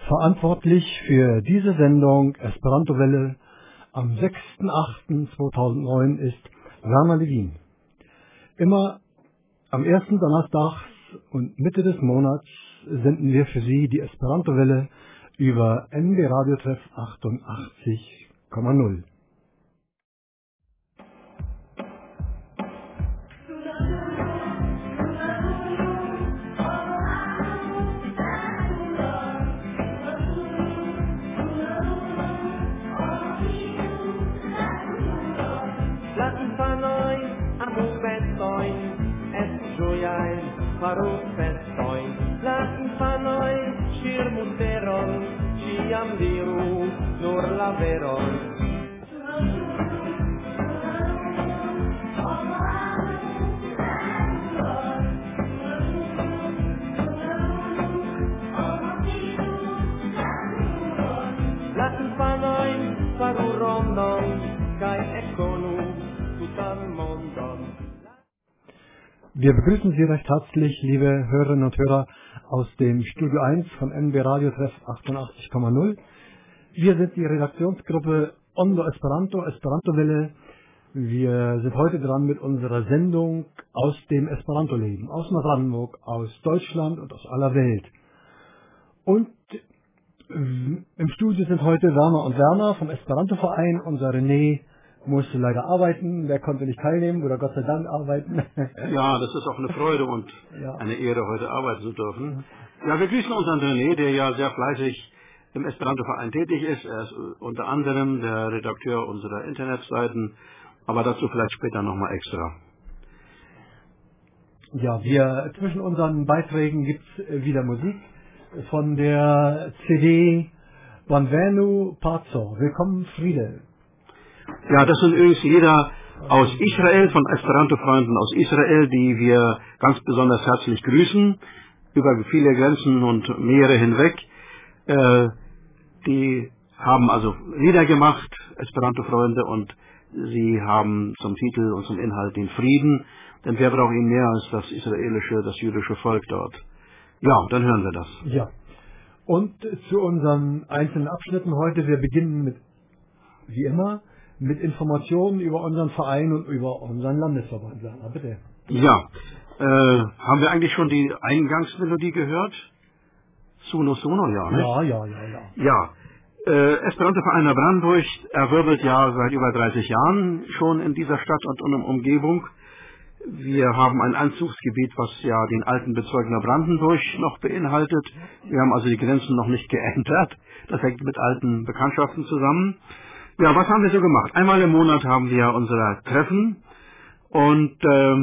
Verantwortlich für diese Sendung Esperanto-Welle am 6.8.2009 ist Werner Levin. Immer am ersten Donnerstag und Mitte des Monats senden wir für Sie die Esperanto-Welle über NB Radio Treff 88,0. Farò festoi, la infanoi, shir muteron, ciam diru, nur la veron. La infanoi, faru rondon, kai ekonu, tutan mondon. Wir begrüßen Sie recht herzlich, liebe Hörerinnen und Hörer, aus dem Studio 1 von NB Radio Treff 88,0. Wir sind die Redaktionsgruppe Ondo Esperanto, Esperanto-Welle. Wir sind heute dran mit unserer Sendung aus dem Esperanto-Leben, aus Neubrandenburg, aus Deutschland und aus aller Welt. Und im Studio sind heute Werner und Werner vom Esperanto-Verein. Unser René musste leider arbeiten, der konnte nicht teilnehmen oder Gott sei Dank arbeiten. Ja, das ist auch eine Freude und eine Ehre, heute arbeiten zu dürfen. Ja, wir grüßen unseren René, der ja sehr fleißig im Esperanto-Verein tätig ist. Er ist unter anderem der Redakteur unserer Internetseiten, aber dazu vielleicht später nochmal extra. Ja, zwischen unseren Beiträgen gibt es wieder Musik von der CD Bonvenu Pazzo. Willkommen Friede. Ja, das sind übrigens Lieder aus Israel, von Esperanto-Freunden aus Israel, die wir ganz besonders herzlich grüßen, über viele Grenzen und Meere hinweg. Die haben also Lieder gemacht, Esperanto-Freunde, und sie haben zum Titel und zum Inhalt den Frieden, denn wer braucht ihn mehr als das israelische, das jüdische Volk dort. Ja, dann hören wir das. Ja, und zu unseren einzelnen Abschnitten heute, wir beginnen mit, wie immer, mit Informationen über unseren Verein und über unseren Landesverband. Werner, bitte. Ja, haben wir eigentlich schon die Eingangsmelodie gehört? Suno Suno, ja, ne? Ja. Ja, Esperanto-Verein Neubrandenburg erwirbelt ja seit über 30 Jahren schon in dieser Stadt und in der Umgebung. Wir haben ein Einzugsgebiet, was ja den alten Bezirk Neubrandenburg noch beinhaltet. Wir haben also die Grenzen noch nicht geändert. Das hängt mit alten Bekanntschaften zusammen. Ja, was haben wir so gemacht? Einmal im Monat haben wir unsere Treffen und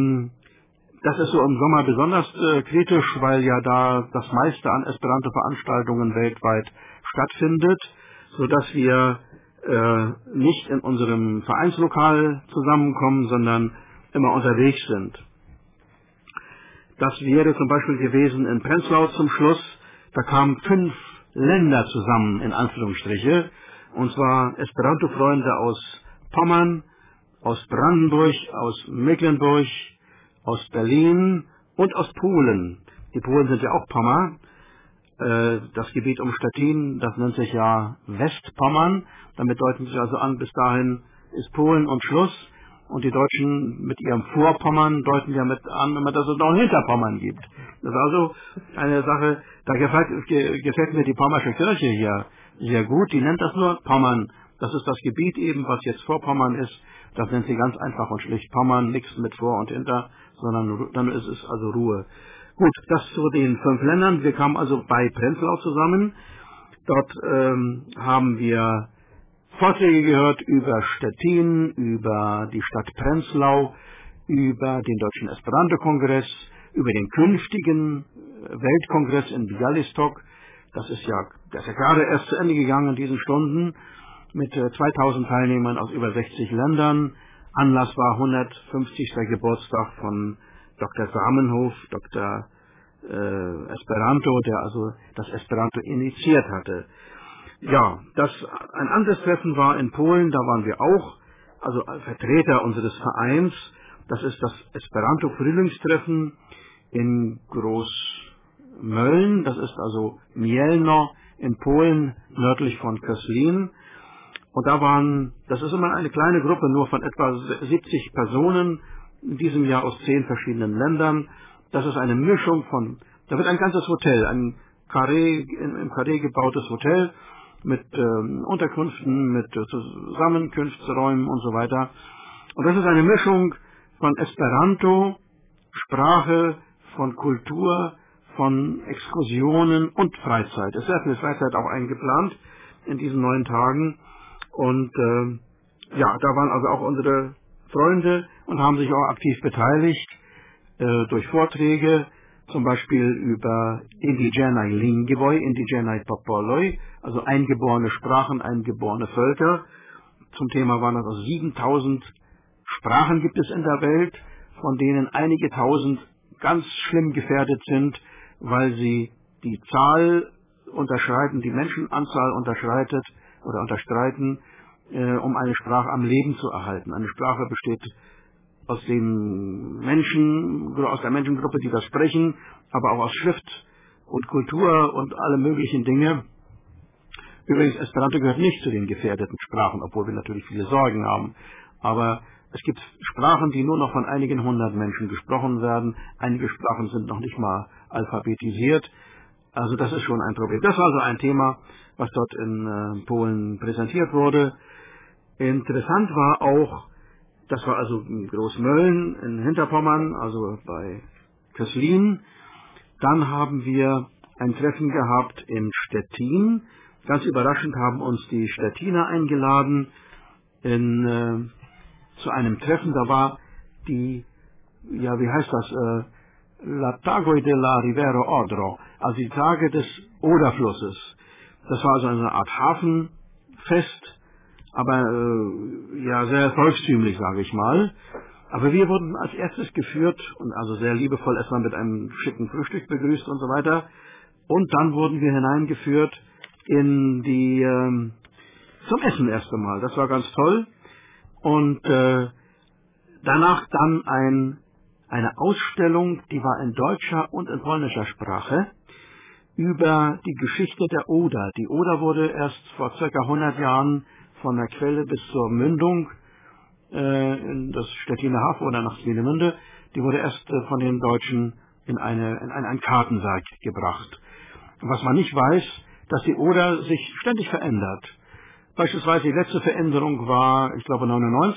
das ist so im Sommer besonders kritisch, weil ja da das meiste an Esperanto-Veranstaltungen weltweit stattfindet, sodass wir nicht in unserem Vereinslokal zusammenkommen, sondern immer unterwegs sind. Das wäre zum Beispiel gewesen in Prenzlau zum Schluss. Da kamen 5 Länder zusammen, in Anführungsstriche, und zwar Esperanto-Freunde aus Pommern, aus Brandenburg, aus Mecklenburg, aus Berlin und aus Polen. Die Polen sind ja auch Pommer. Das Gebiet um Stettin, das nennt sich ja Westpommern. Damit deuten sie also an, bis dahin ist Polen und Schluss. Und die Deutschen mit ihrem Vorpommern deuten ja mit an, dass es noch ein Hinterpommern gibt. Das ist also eine Sache, da gefällt mir die Pommersche Kirche hier sehr gut. Die nennt das nur Pommern. Das ist das Gebiet eben, was jetzt Vorpommern ist. Das nennt sie ganz einfach und schlicht Pommern, nichts mit Vor und Hinter, sondern dann ist es also Ruhe. Gut, das zu den 5 Ländern. Wir kamen also bei Prenzlau zusammen. Dort haben wir Vorträge gehört über Stettin, über die Stadt Prenzlau, über den Deutschen Esperanto-Kongress, über den künftigen Weltkongress in Bialystok. Das ist ja gerade erst zu Ende gegangen in diesen Stunden mit 2000 Teilnehmern aus über 60 Ländern. Anlass war 150. Geburtstag von Dr. Samenhof, Dr. Esperanto, der also das Esperanto initiiert hatte. Ja, ein anderes Treffen war in Polen, da waren wir auch, also als Vertreter unseres Vereins. Das ist das Esperanto-Frühlingstreffen in Großmölln, das ist also Mielno in Polen, nördlich von Köslin. Und das ist immer eine kleine Gruppe, nur von etwa 70 Personen, in diesem Jahr aus 10 verschiedenen Ländern. Das ist eine Mischung da wird ein ganzes Hotel, im Karree gebautes Hotel mit Unterkünften, mit Zusammenkünftsräumen und so weiter. Und das ist eine Mischung von Esperanto, Sprache, von Kultur, von Exkursionen und Freizeit. Es ist sehr viel Freizeit auch eingeplant in diesen 9 Tagen. Und da waren also auch unsere Freunde und haben sich auch aktiv beteiligt durch Vorträge, zum Beispiel über Indigenai Lingvoj, Indigenai Popoloj, also eingeborene Sprachen, eingeborene Völker. Zum Thema waren das also 7000 Sprachen gibt es in der Welt, von denen einige tausend ganz schlimm gefährdet sind, weil sie die Zahl unterschreiten, die Menschenanzahl unterschreitet oder unterstreiten, um eine Sprache am Leben zu erhalten. Eine Sprache besteht aus der Menschengruppe, die das sprechen, aber auch aus Schrift und Kultur und alle möglichen Dinge. Übrigens, Esperanto gehört nicht zu den gefährdeten Sprachen, obwohl wir natürlich viele Sorgen haben. Aber es gibt Sprachen, die nur noch von einigen 100 Menschen gesprochen werden. Einige Sprachen sind noch nicht mal alphabetisiert. Also das ist schon ein Problem. Das war also ein Thema, was dort in Polen präsentiert wurde. Interessant war auch, das war also in Großmölln in Hinterpommern, also bei Köslin. Dann haben wir ein Treffen gehabt in Stettin. Ganz überraschend haben uns die Stettiner eingeladen zu einem Treffen. Da war La Tagoi della Rivera Odro, also die Tage des Oderflusses. Das war also eine Art Hafenfest, aber sehr volkstümlich, sage ich mal. Aber wir wurden als erstes geführt und also sehr liebevoll erstmal mit einem schicken Frühstück begrüßt und so weiter. Und dann wurden wir hineingeführt zum Essen erst einmal. Das war ganz toll. Und danach dann eine Ausstellung, die war in deutscher und in polnischer Sprache, über die Geschichte der Oder. Die Oder wurde erst vor ca. 100 Jahren von der Quelle bis zur Mündung in das Stettiner Hafen oder nach Swinemünde, die wurde erst von den Deutschen in ein Kartenwerk gebracht. Was man nicht weiß, dass die Oder sich ständig verändert. Beispielsweise die letzte Veränderung war, ich glaube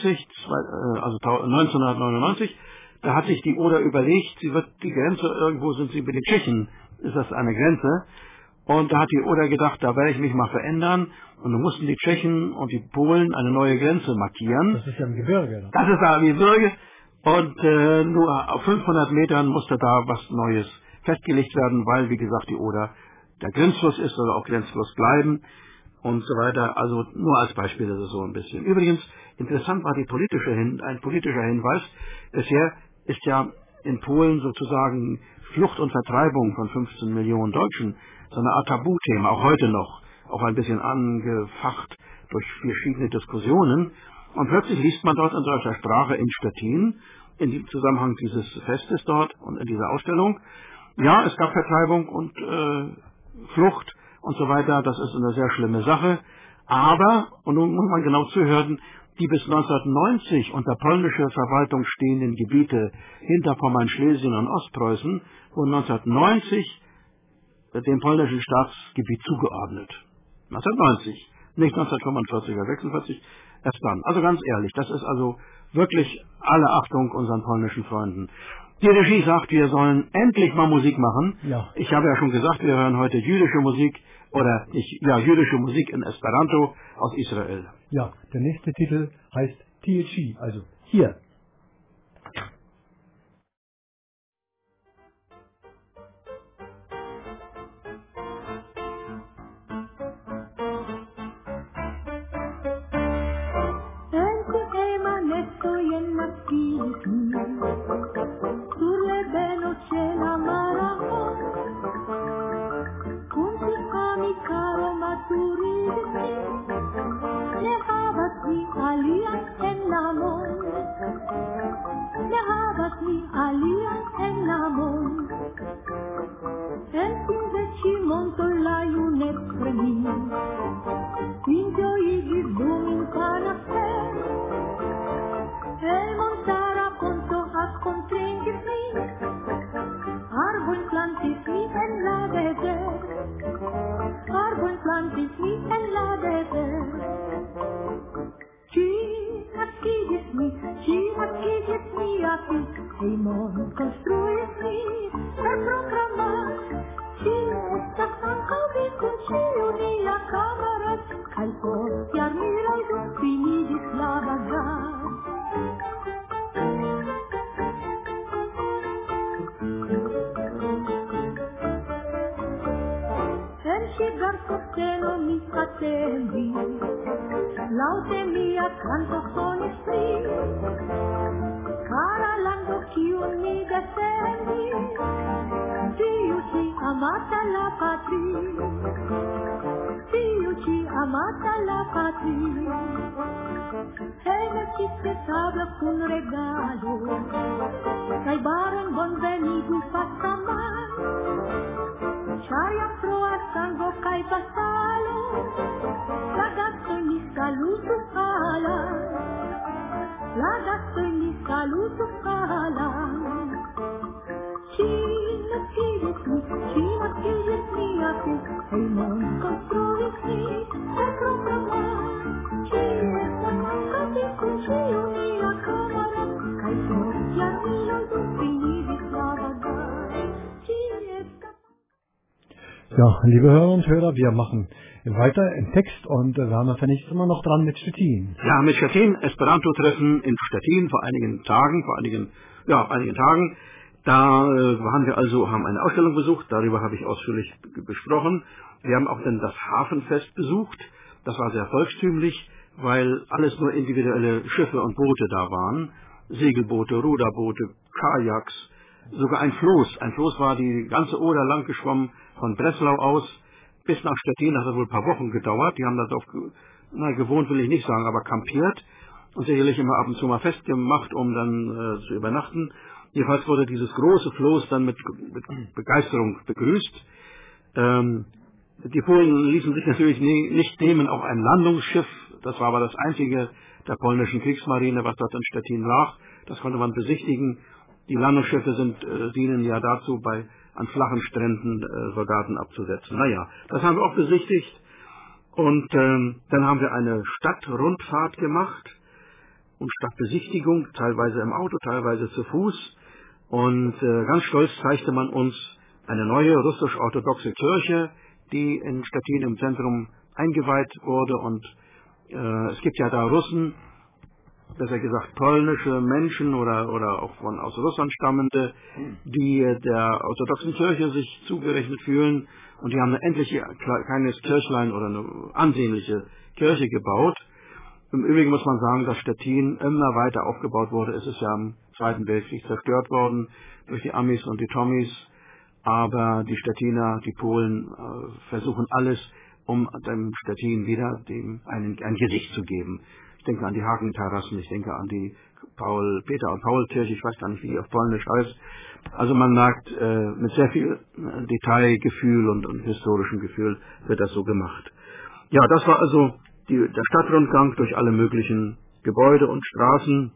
1999, da hat sich die Oder überlegt, sie wird die Grenze, irgendwo sind sie mit den Tschechen, ist das eine Grenze, und da hat die Oder gedacht, da werde ich mich mal verändern, und dann mussten die Tschechen und die Polen eine neue Grenze markieren. Das ist ja im Gebirge. Oder? Das ist da im Gebirge, und nur auf 500 Metern musste da was Neues festgelegt werden, weil, wie gesagt, die Oder der Grenzfluss ist, soll auch Grenzfluss bleiben und so weiter. Also nur als Beispiel, das ist so ein bisschen. Übrigens, interessant war ein politischer Hinweis. Bisher ist ja in Polen sozusagen Flucht und Vertreibung von 15 Millionen Deutschen so eine Art Tabuthema, auch heute noch, auch ein bisschen angefacht durch verschiedene Diskussionen. Und plötzlich liest man dort in deutscher Sprache in Stettin, in dem Zusammenhang dieses Festes dort und in dieser Ausstellung, ja, es gab Vertreibung und Flucht und so weiter, das ist eine sehr schlimme Sache. Aber, und nun muss man genau zuhören, die bis 1990 unter polnischer Verwaltung stehenden Gebiete Hinterpommern, Schlesien und Ostpreußen wurden 1990 dem polnischen Staatsgebiet zugeordnet. 1990, nicht 1945 oder 1946, erst dann. Also ganz ehrlich, das ist also wirklich alle Achtung unseren polnischen Freunden. Die Regie sagt, wir sollen endlich mal Musik machen. Ja. Ich habe ja schon gesagt, wir hören heute jüdische Musik jüdische Musik in Esperanto aus Israel. Ja, der nächste Titel heißt THC, also hier. mii. Vinto i bisogni in canaster, e montara conto a scontringermi, arbo in plantis mi en la desert, arbo in plantis mi en la desert. Ci nascidis mi api, e mon construis mi per proclamar, ci estas anco vi cum ciu nia camarat, al postiar mirai dum finidis la bagar. En shigar sosteno mi attendi, laute mia canto sonis mi, cara lando chiun mi defendi, tiu ci amata la patria, tiu ci amata la patria. E mesiste tabla kun regalo, kai baron bonvenigu passaman, Chariam proas sango kai pasalo, la gastoi mi salutu ala, la gastoi mi salutu ala. Ci nascidis mi api, e non construis mi, per proclamar, ci estas anca vi cum ciu mia camara, kai postiar miloi dum finidis la vagar, ci estas. Ja, liebe Hörer und Hörer, wir machen weiter im Text und wir haben ja nicht immer noch dran mit Stettin. Ja, mit Stettin, Esperanto-Treffen in Stettin vor einigen Tagen. Da waren wir also, haben eine Ausstellung besucht, darüber habe ich ausführlich gesprochen. Wir haben auch dann das Hafenfest besucht. Das war sehr volkstümlich, weil alles nur individuelle Schiffe und Boote da waren. Segelboote, Ruderboote, Kajaks, sogar ein Floß. Ein Floß war die ganze Oder lang geschwommen, von Breslau aus bis nach Stettin. Das hat wohl ein paar Wochen gedauert. Die haben das gewohnt will ich nicht sagen, aber kampiert und sicherlich immer ab und zu mal festgemacht, um dann zu übernachten. Jedenfalls wurde dieses große Floß dann mit Begeisterung begrüßt. Die Polen ließen sich natürlich nicht nehmen, auch ein Landungsschiff, das war aber das einzige der polnischen Kriegsmarine, was dort in Stettin lag. Das konnte man besichtigen. Die Landungsschiffe dienen ja dazu, an flachen Stränden Soldaten abzusetzen. Naja, das haben wir auch besichtigt. Und dann haben wir eine Stadtrundfahrt gemacht und Stadtbesichtigung, teilweise im Auto, teilweise zu Fuß. Und ganz stolz zeigte man uns eine neue russisch-orthodoxe Kirche, die in Stettin im Zentrum eingeweiht wurde. Und es gibt ja da Russen, besser gesagt polnische Menschen oder auch aus Russland stammende, die der orthodoxen Kirche sich zugerechnet fühlen. Und die haben ein kleines Kirchlein oder eine ansehnliche Kirche gebaut. Im Übrigen muss man sagen, dass Stettin immer weiter aufgebaut wurde. Es ist ja im Zweiten Weltkrieg zerstört worden durch die Amis und die Tommis. Aber die Stettiner, die Polen versuchen alles, um dem Stettin wieder ein Gesicht zu geben. Ich denke an die Hakenterrassen, ich denke an die Peter- und Paul-Kirche, ich weiß gar nicht, wie die auf Polnisch heißt. Also man merkt, mit sehr viel Detailgefühl und historischem Gefühl wird das so gemacht. Ja, das war also der Stadtrundgang durch alle möglichen Gebäude und Straßen.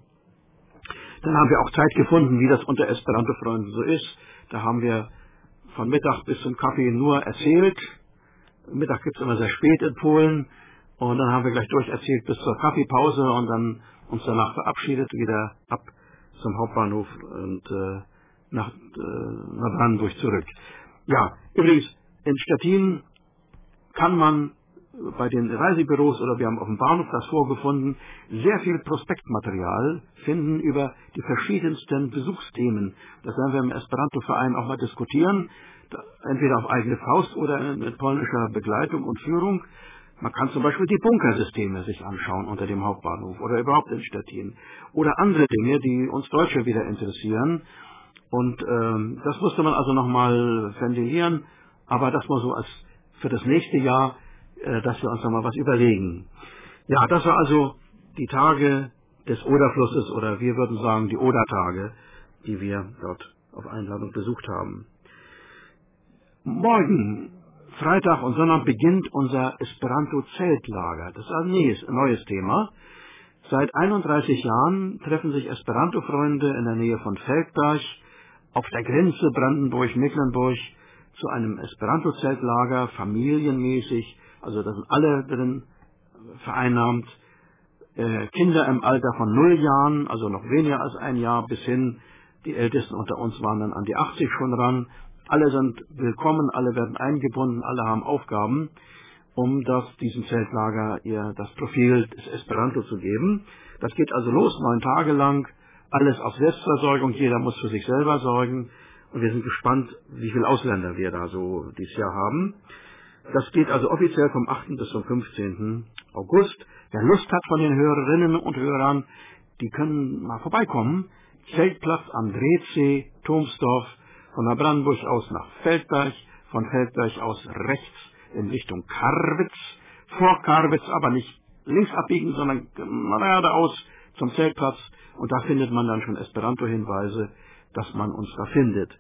Dann haben wir auch Zeit gefunden, wie das unter Esperanto-Freunden so ist. Da haben wir von Mittag bis zum Kaffee nur erzählt. Mittag gibt es immer sehr spät in Polen. Und dann haben wir gleich durcherzählt bis zur Kaffeepause und dann uns danach verabschiedet, wieder ab zum Hauptbahnhof und nach Brandenburg zurück. Ja, übrigens, in Stettin kann man bei den Reisebüros oder wir haben auf dem Bahnhof das vorgefunden, sehr viel Prospektmaterial finden über die verschiedensten Besuchsthemen. Das werden wir im Esperanto-Verein auch mal diskutieren, entweder auf eigene Faust oder mit polnischer Begleitung und Führung. Man kann zum Beispiel die Bunkersysteme sich anschauen unter dem Hauptbahnhof oder überhaupt in Stettin oder andere Dinge, die uns Deutsche wieder interessieren. Und das musste man also nochmal ventilieren, aber das mal so als für das nächste Jahr, dass wir uns nochmal was überlegen. Ja, das war also die Tage des Oderflusses oder wir würden sagen die Odertage, die wir dort auf Einladung besucht haben. Morgen Freitag und Sonntag beginnt unser Esperanto-Zeltlager. Das ist ein neues Thema. Seit 31 Jahren treffen sich Esperanto-Freunde in der Nähe von Feldberg auf der Grenze Brandenburg-Mecklenburg zu einem Esperanto-Zeltlager, familienmäßig. Also da sind alle drin vereinnahmt. Kinder im Alter von 0 Jahren, also noch weniger als 1 Jahr, bis hin, die Ältesten unter uns waren dann an die 80 schon ran. Alle sind willkommen, alle werden eingebunden, alle haben Aufgaben, um diesem Zeltlager das Profil des Esperanto zu geben. Das geht also los, 9 Tage lang, alles auf Selbstversorgung, jeder muss für sich selber sorgen. Und wir sind gespannt, wie viele Ausländer wir da so dieses Jahr haben. Das geht also offiziell vom 8. bis zum 15. August. Wer Lust hat von den Hörerinnen und Hörern, die können mal vorbeikommen. Zeltplatz am Drehsee, Thomsdorf, von der Brandenburg aus nach Feldberg, von Feldberg aus rechts in Richtung Karwitz, vor Karwitz aber nicht links abbiegen, sondern geradeaus zum Zeltplatz. Und da findet man dann schon Esperanto-Hinweise, dass man uns da findet.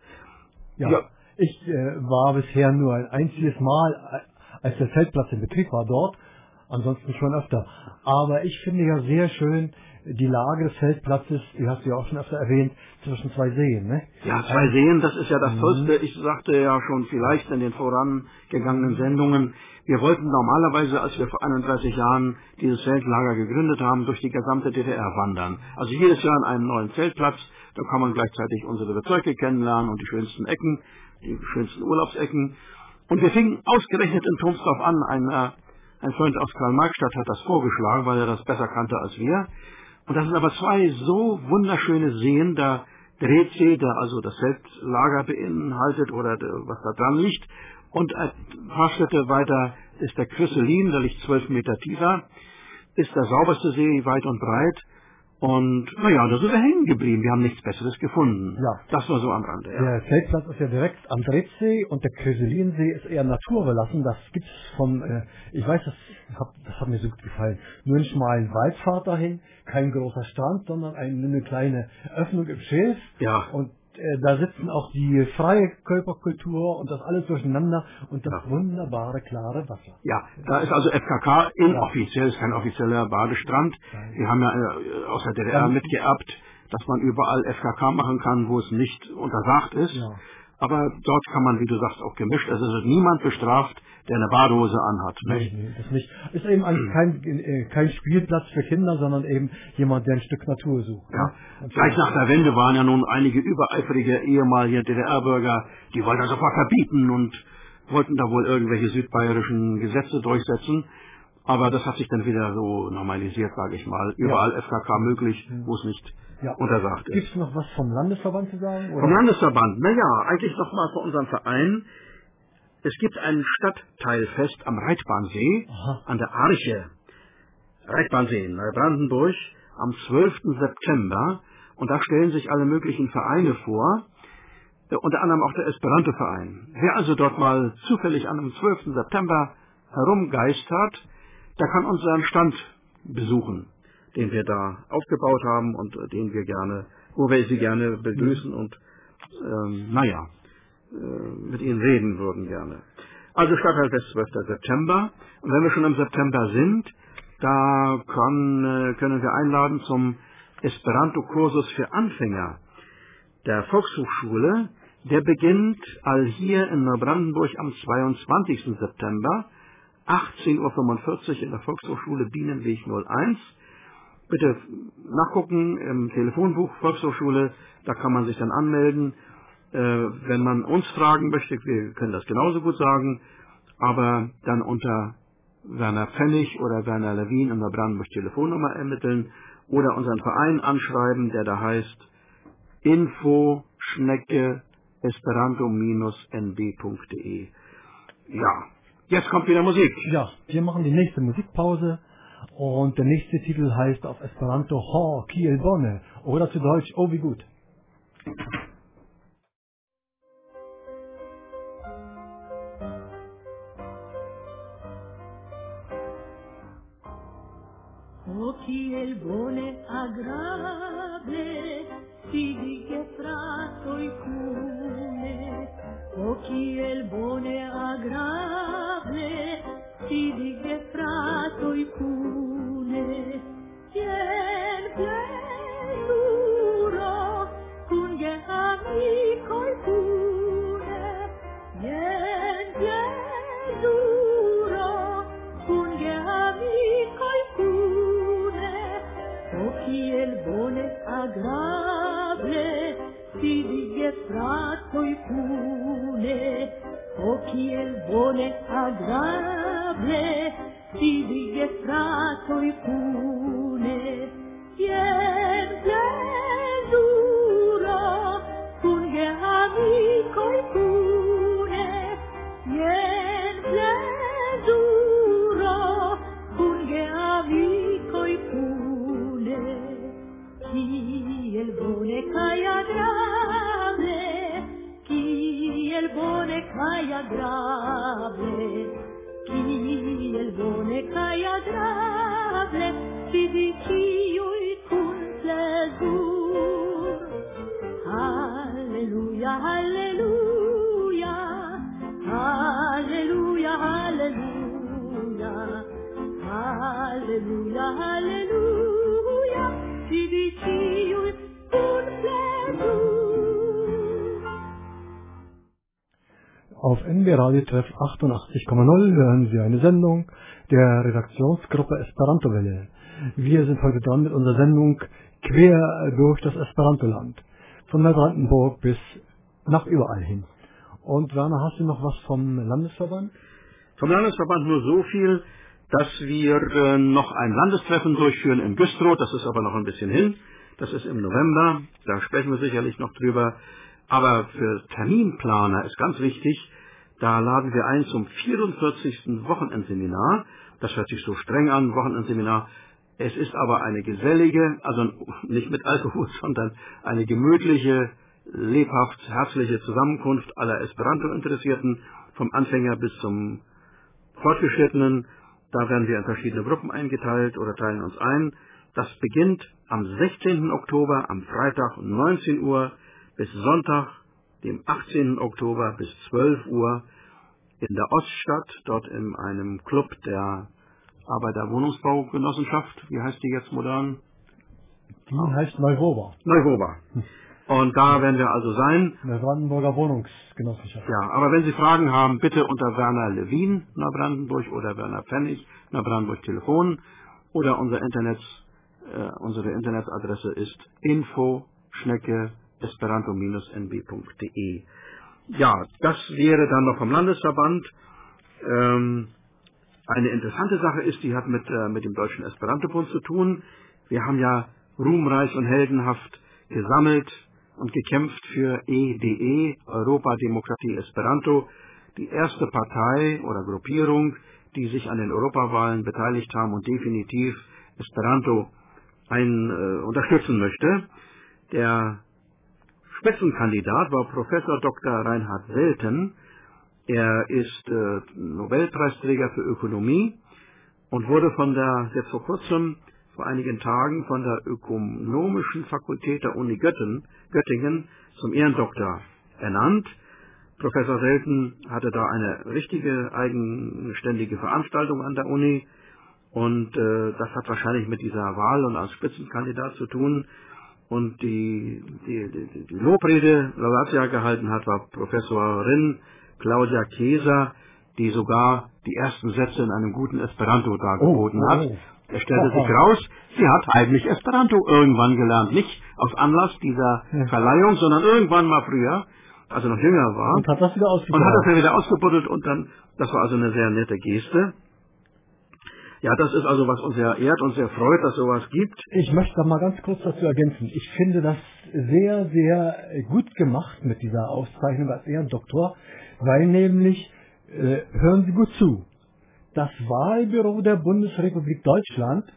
Ja. Ich war bisher nur ein einziges Mal, als der Zeltplatz in Betrieb war dort, ansonsten schon öfter. Aber ich finde ja sehr schön die Lage des Zeltplatzes, die hast du ja auch schon öfter erwähnt, zwischen 2 Seen, ne? Ja, 2 Seen, das ist ja das Tollste. Ich sagte ja schon vielleicht in den vorangegangenen Sendungen, wir wollten normalerweise, als wir vor 31 Jahren dieses Zeltlager gegründet haben, durch die gesamte DDR wandern. Also jedes Jahr an einen neuen Zeltplatz, da kann man gleichzeitig unsere Bezirke kennenlernen und die schönsten Ecken, die schönsten Urlaubsecken. Und wir fingen ausgerechnet in Thomsdorf an. Ein Freund aus Karl-Marx-Stadt hat das vorgeschlagen, weil er das besser kannte als wir. Und das sind aber 2 so wunderschöne Seen, der Drehsee, der also das Zeltlager beinhaltet oder was da dran liegt. Und ein paar Schritte weiter ist der Krüsselin, der liegt 12 Meter tiefer, ist der sauberste See weit und breit. Und naja, da sind wir hängen geblieben. Wir haben nichts Besseres gefunden. Ja. Das war so am Rande. Ja. Der Zeltplatz ist ja direkt am Drehsee und der Kröselinsee ist eher naturbelassen. Das gibt's ich weiß, das hat mir so gut gefallen. Nur einen schmalen Waldpfad dahin, kein großer Strand, sondern eine kleine Öffnung im Schilf. Ja. Und da sitzen auch die freie Körperkultur und das alles durcheinander und das wunderbare, klare Wasser. Ja, da ist also FKK inoffiziell, ist kein offizieller Badestrand. Wir haben ja aus der DDR mitgeerbt, dass man überall FKK machen kann, wo es nicht untersagt ist. Ja. Aber dort kann man, wie du sagst, auch gemischt. Also es wird niemand bestraft, der eine Badehose anhat. Nee, das nicht. Ist eben kein Spielplatz für Kinder, sondern eben jemand, der ein Stück Natur sucht. Ja. Gleich nach der Wende waren ja nun einige übereifrige ehemalige DDR-Bürger, die wollten das sofort verbieten und wollten da wohl irgendwelche südbayerischen Gesetze durchsetzen. Aber das hat sich dann wieder so normalisiert, sage ich mal. Überall FKK möglich, wo es nicht untersagt ist. Gibt es noch was vom Landesverband zu sagen? Oder? Vom Landesverband? Naja, eigentlich noch mal für unseren Verein. Es gibt ein Stadtteilfest am Reitbahnsee, an der Arche. Reitbahnsee in Neubrandenburg am 12. September. Und da stellen sich alle möglichen Vereine vor, unter anderem auch der Esperanto-Verein. Wer also dort mal zufällig an dem 12. September herumgeistert, der kann unseren Stand besuchen, den wir da aufgebaut haben und wo wir sie gerne begrüßen und mit ihnen reden würden gerne. Also Stadtteilfest 12. September. Und wenn wir schon im September sind, da können wir einladen zum Esperanto-Kursus für Anfänger der Volkshochschule. Der beginnt hier in Neubrandenburg am 22. September, 18:45 Uhr in der Volkshochschule Bienenweg 01. Bitte nachgucken im Telefonbuch Volkshochschule, da kann man sich dann anmelden. Wenn man uns fragen möchte, wir können das genauso gut sagen, aber dann unter Werner Pfennig oder Werner Lewin in der Brandenburg Telefonnummer ermitteln oder unseren Verein anschreiben, der da heißt info@esperanto-nb.de. Ja, jetzt kommt wieder Musik. Ja, wir machen die nächste Musikpause und der nächste Titel heißt auf Esperanto Ho Kiel Bonne oder zu Deutsch Oh wie gut. Oh kiel bone agrable, si di che frato i cune, o chi è il buone agrable, si di che frato i cune, tien plesuro, cun ge amico i cune, tien plesuro, cun ge amico i cune, o chi è il buone agrable, si di che frato i cune, o chi è il buone agrable, si di che frato i cune, tien plesuro, cun ge amico i cune, tien plesuro, cun ge amico i cune, chi è il buone cai agrable, chi è il buone cai agrable, chi è il buone cai agrable, si dici ui cun plesur. Alleluia, alleluia, alleluia, alleluia, alleluia, alleluia, si dici ui cun plesur. Auf NB Radio Treff 88,0 hören Sie eine Sendung der Redaktionsgruppe Esperanto-Welle. Wir sind heute dran mit unserer Sendung quer durch das Esperantoland. Von Neubrandenburg bis nach überall hin. Und Werner, hast du noch was vom Landesverband? Vom Landesverband nur so viel, dass wir noch ein Landestreffen durchführen in Güstrow. Das ist aber noch ein bisschen hin. Das ist im November. Da sprechen wir sicherlich noch drüber. Aber für Terminplaner ist ganz wichtig, da laden wir ein zum 44. Wochenendseminar. Das hört sich so streng an, Wochenendseminar. Es ist aber eine gesellige, also nicht mit Alkohol, sondern eine gemütliche, lebhaft, herzliche Zusammenkunft aller Esperanto-Interessierten, vom Anfänger bis zum Fortgeschrittenen. Da werden wir in verschiedene Gruppen eingeteilt oder teilen uns ein. Das beginnt am 16. Oktober, am Freitag um 19 Uhr, bis Sonntag, dem 18. Oktober bis 12 Uhr in der Oststadt, dort in einem Club der Arbeiterwohnungsbaugenossenschaft. Wie heißt die jetzt modern? Die heißt Neuhober. Neuhober. Und da werden wir also sein. Neubrandenburger Wohnungsgenossenschaft. Ja, aber wenn Sie Fragen haben, bitte unter Werner Lewin, Neubrandenburg, oder Werner Pfennig, Neubrandenburg Telefon, oder unsere Internetadresse ist info@esperanto-nb.de. Ja, das wäre dann noch vom Landesverband. Eine interessante Sache ist, die hat mit dem Deutschen Esperanto-Bund zu tun. Wir haben ja ruhmreich und heldenhaft gesammelt und gekämpft für EDE, Europa, Demokratie, Esperanto, die erste Partei oder Gruppierung, die sich an den Europawahlen beteiligt haben und definitiv Esperanto unterstützen möchte. Der Spitzenkandidat war Professor Dr. Reinhard Welten. Er ist Nobelpreisträger für Ökonomie und wurde jetzt vor kurzem, vor einigen Tagen, von der Ökonomischen Fakultät der Uni Göttingen zum Ehrendoktor ernannt. Professor Welten hatte da eine richtige, eigenständige Veranstaltung an der Uni und das hat wahrscheinlich mit dieser Wahl und als Spitzenkandidat zu tun. Und die Lobrede, Laudatia gehalten hat, war Professorin Claudia Keser, die sogar die ersten Sätze in einem guten Esperanto dargeboten hat. Es stellte sich raus, sie hat heimlich Esperanto irgendwann gelernt. Nicht aus Anlass dieser Verleihung, sondern irgendwann mal früher, als er noch jünger war. Und hat das wieder ausgebuddelt. Und hat das wieder ausgebuddelt und dann, das war also eine sehr nette Geste. Ja, das ist also, was uns sehr ehrt und sehr freut, dass sowas gibt. Ich möchte da mal ganz kurz dazu ergänzen. Ich finde das sehr, sehr gut gemacht mit dieser Auszeichnung als Ehrendoktor, weil nämlich, hören Sie gut zu, das Wahlbüro der Bundesrepublik Deutschland,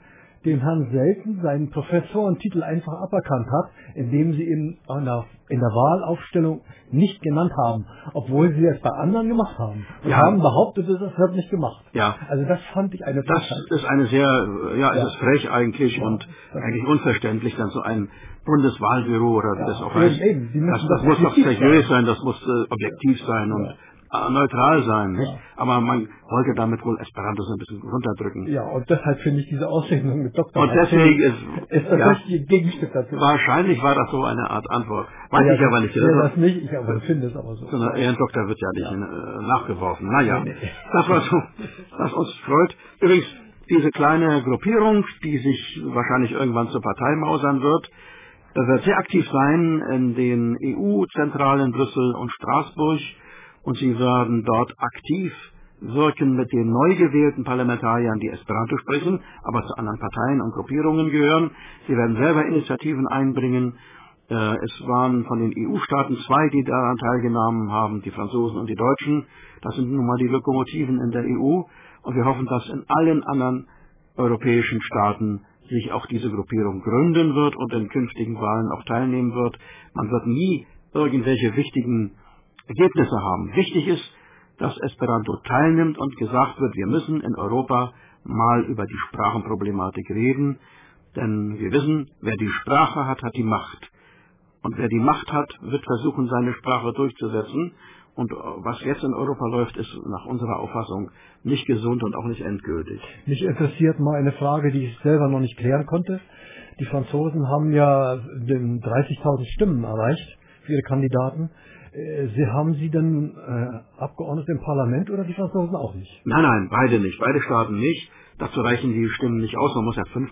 dem Herrn Selten seinen Professorentitel einfach aberkannt hat, indem sie ihn in der Wahlaufstellung nicht genannt haben, obwohl sie es bei anderen gemacht haben. Und haben behauptet, das wird nicht gemacht. Ja. Also das fand ich eine Frechheit. Das ist eine sehr, es ist frech eigentlich und eigentlich unverständlich, dann so ein Bundeswahlbüro oder wie das auch heißt. Das muss doch seriös sein, das muss objektiv sein und neutral sein, nicht? Ja. Aber man wollte damit wohl Esperanto so ein bisschen runterdrücken. Ja, und deshalb finde ich diese Auszeichnung mit Dr. Und deswegen ist das richtige Gegenstück dazu. Wahrscheinlich war das so eine Art Antwort. Weiß ich aber nicht. Das nicht, ich aber finde es aber so. So ein Ehrendoktor wird ja nicht nachgeworfen. Naja, das war so, was uns freut. Übrigens, diese kleine Gruppierung, die sich wahrscheinlich irgendwann zur Partei mausern wird sehr aktiv sein in den EU-Zentralen Brüssel und Straßburg. Und sie werden dort aktiv wirken mit den neu gewählten Parlamentariern, die Esperanto sprechen, aber zu anderen Parteien und Gruppierungen gehören. Sie werden selber Initiativen einbringen. Es waren von den EU-Staaten 2, die daran teilgenommen haben, die Franzosen und die Deutschen. Das sind nun mal die Lokomotiven in der EU. Und wir hoffen, dass in allen anderen europäischen Staaten sich auch diese Gruppierung gründen wird und in künftigen Wahlen auch teilnehmen wird. Man wird nie irgendwelche wichtigen Ergebnisse haben. Wichtig ist, dass Esperanto teilnimmt und gesagt wird, wir müssen in Europa mal über die Sprachenproblematik reden, denn wir wissen, wer die Sprache hat, hat die Macht. Und wer die Macht hat, wird versuchen, seine Sprache durchzusetzen. Und was jetzt in Europa läuft, ist nach unserer Auffassung nicht gesund und auch nicht endgültig. Mich interessiert mal eine Frage, die ich selber noch nicht klären konnte. Die Franzosen haben ja 30.000 Stimmen erreicht für ihre Kandidaten. Haben Sie denn Abgeordnete im Parlament oder die Franzosen auch nicht? Nein, beide nicht. Beide Staaten nicht. Dazu reichen die Stimmen nicht aus. Man muss ja 5%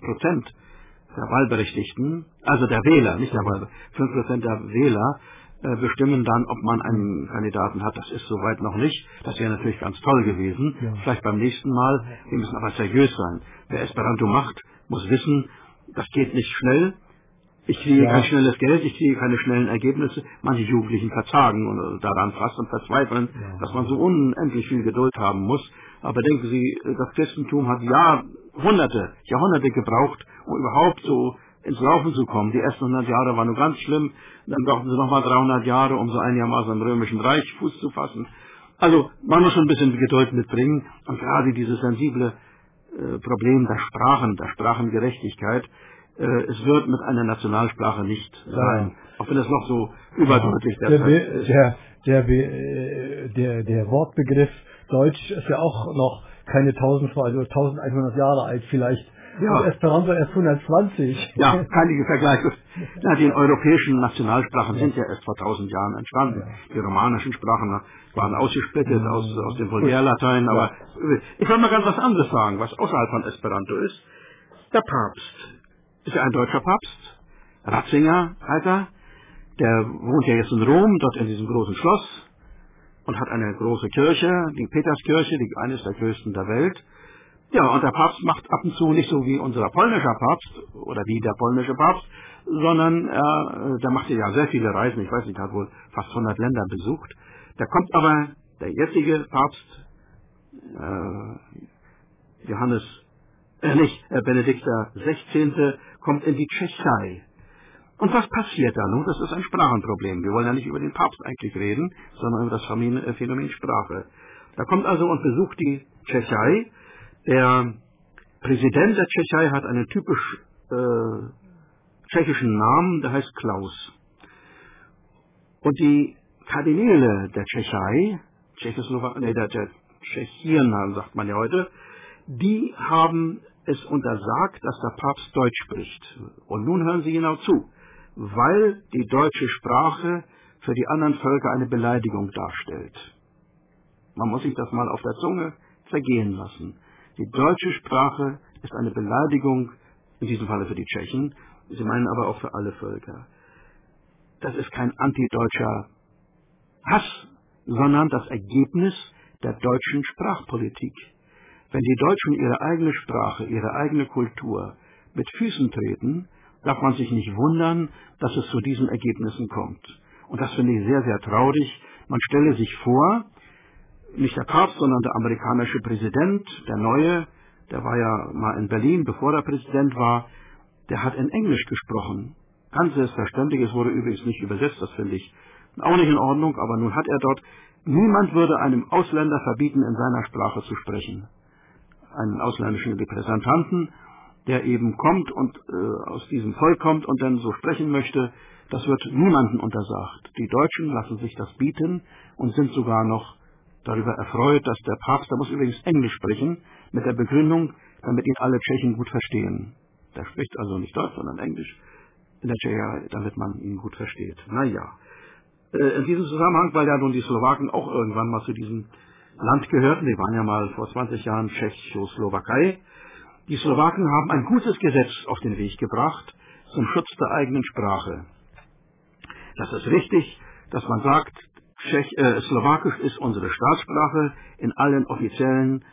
der Wahlberechtigten, also der Wähler, nicht der Wahlberechtigten, 5% der Wähler bestimmen dann, ob man einen Kandidaten hat. Das ist soweit noch nicht. Das wäre natürlich ganz toll gewesen. Ja. Vielleicht beim nächsten Mal. Wir müssen aber seriös sein. Wer Esperanto macht, muss wissen, das geht nicht schnell. Ich kriege kein schnelles Geld, ich kriege keine schnellen Ergebnisse. Manche Jugendlichen verzagen und daran fast und verzweifeln, dass man so unendlich viel Geduld haben muss. Aber denken Sie, das Christentum hat Jahrhunderte gebraucht, um überhaupt so ins Laufen zu kommen. Die ersten 100 Jahre waren nur ganz schlimm, dann brauchten sie nochmal 300 Jahre, um so einigermaßen im Römischen Reich Fuß zu fassen. Also man muss schon ein bisschen Geduld mitbringen und gerade dieses sensible Problem der Sprachengerechtigkeit, es wird mit einer Nationalsprache nicht sein, auch wenn es noch so überdeutlich ist. Der Wortbegriff Deutsch ist ja auch noch keine 1100 Jahre alt vielleicht. Ja. Esperanto erst 120. Ja, keine Vergleiche. Ja, die europäischen Nationalsprachen sind ja erst vor 1000 Jahren entstanden. Ja. Die romanischen Sprachen waren ausgesplittet aus dem Vulgärlatein. Aber ich will mal ganz was anderes sagen, was außerhalb von Esperanto ist. Der Papst ist ja ein deutscher Papst. Ratzinger, Alter. Der wohnt ja jetzt in Rom, dort in diesem großen Schloss und hat eine große Kirche, die Peterskirche, die eines der größten der Welt. Ja, und der Papst macht ab und zu nicht so wie unser polnischer Papst oder wie der polnische Papst, sondern der macht ja sehr viele Reisen. Ich weiß nicht, hat wohl fast 100 Länder besucht. Da kommt aber der jetzige Papst, Benedikt XVI. Kommt in die Tschechei. Und was passiert da nun? Das ist ein Sprachenproblem. Wir wollen ja nicht über den Papst eigentlich reden, sondern über das Phänomen Sprache. Da kommt also und besucht die Tschechei. Der Präsident der Tschechei hat einen typisch tschechischen Namen, der heißt Klaus. Und die Kardinäle der Tschechei, der Tschechien sagt man ja heute, die haben es untersagt, dass der Papst Deutsch spricht. Und nun hören Sie genau zu, weil die deutsche Sprache für die anderen Völker eine Beleidigung darstellt. Man muss sich das mal auf der Zunge zergehen lassen. Die deutsche Sprache ist eine Beleidigung, in diesem Falle für die Tschechen, sie meinen aber auch für alle Völker. Das ist kein antideutscher Hass, sondern das Ergebnis der deutschen Sprachpolitik. Wenn die Deutschen ihre eigene Sprache, ihre eigene Kultur mit Füßen treten, darf man sich nicht wundern, dass es zu diesen Ergebnissen kommt. Und das finde ich sehr, sehr traurig. Man stelle sich vor, nicht der Papst, sondern der amerikanische Präsident, der neue, der war ja mal in Berlin, bevor er Präsident war, der hat in Englisch gesprochen. Ganz selbstverständlich, es wurde übrigens nicht übersetzt, das finde ich auch nicht in Ordnung, aber nun hat er dort, niemand würde einem Ausländer verbieten, in seiner Sprache zu sprechen. Einen ausländischen Repräsentanten, der eben kommt und aus diesem Volk kommt und dann so sprechen möchte, das wird niemandem untersagt. Die Deutschen lassen sich das bieten und sind sogar noch darüber erfreut, dass der Papst, der muss übrigens Englisch sprechen, mit der Begründung, damit ihn alle Tschechen gut verstehen. Der spricht also nicht Deutsch, sondern Englisch in der Tschechei, damit man ihn gut versteht. Naja, in diesem Zusammenhang, weil ja nun die Slowaken auch irgendwann mal zu diesem Land gehörten, die waren ja mal vor 20 Jahren Tschechoslowakei. Die Slowaken haben ein gutes Gesetz auf den Weg gebracht zum Schutz der eigenen Sprache. Das ist richtig, dass man sagt, Slowakisch ist unsere Staatssprache in allen offiziellen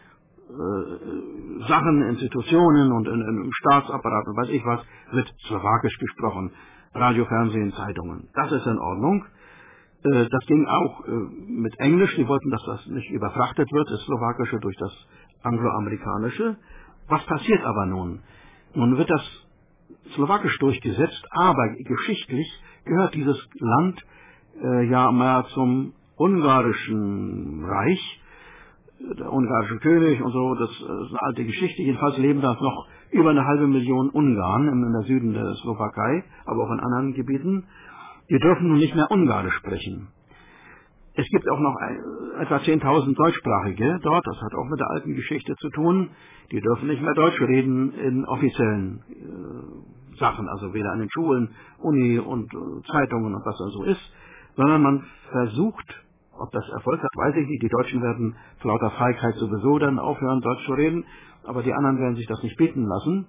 Sachen, Institutionen und im Staatsapparat und weiß ich was, wird Slowakisch gesprochen. Radio, Fernsehen, Zeitungen. Das ist in Ordnung. Das ging auch mit Englisch. Die wollten, dass das nicht überfrachtet wird, das Slowakische durch das Angloamerikanische. Was passiert aber nun? Nun wird das Slowakisch durchgesetzt, aber geschichtlich gehört dieses Land ja mal zum ungarischen Reich. Der ungarische König und so, das ist eine alte Geschichte. Jedenfalls leben da noch über 500.000 Ungarn in der Süden der Slowakei, aber auch in anderen Gebieten. Die dürfen nun nicht mehr Ungarisch sprechen. Es gibt auch noch etwa 10.000 Deutschsprachige dort, das hat auch mit der alten Geschichte zu tun. Die dürfen nicht mehr Deutsch reden in offiziellen Sachen, also weder an den Schulen, Uni und Zeitungen und was da so ist, sondern man versucht, ob das Erfolg hat, weiß ich nicht. Die Deutschen werden vor lauter Feigheit sowieso dann aufhören, Deutsch zu reden, aber die anderen werden sich das nicht bieten lassen.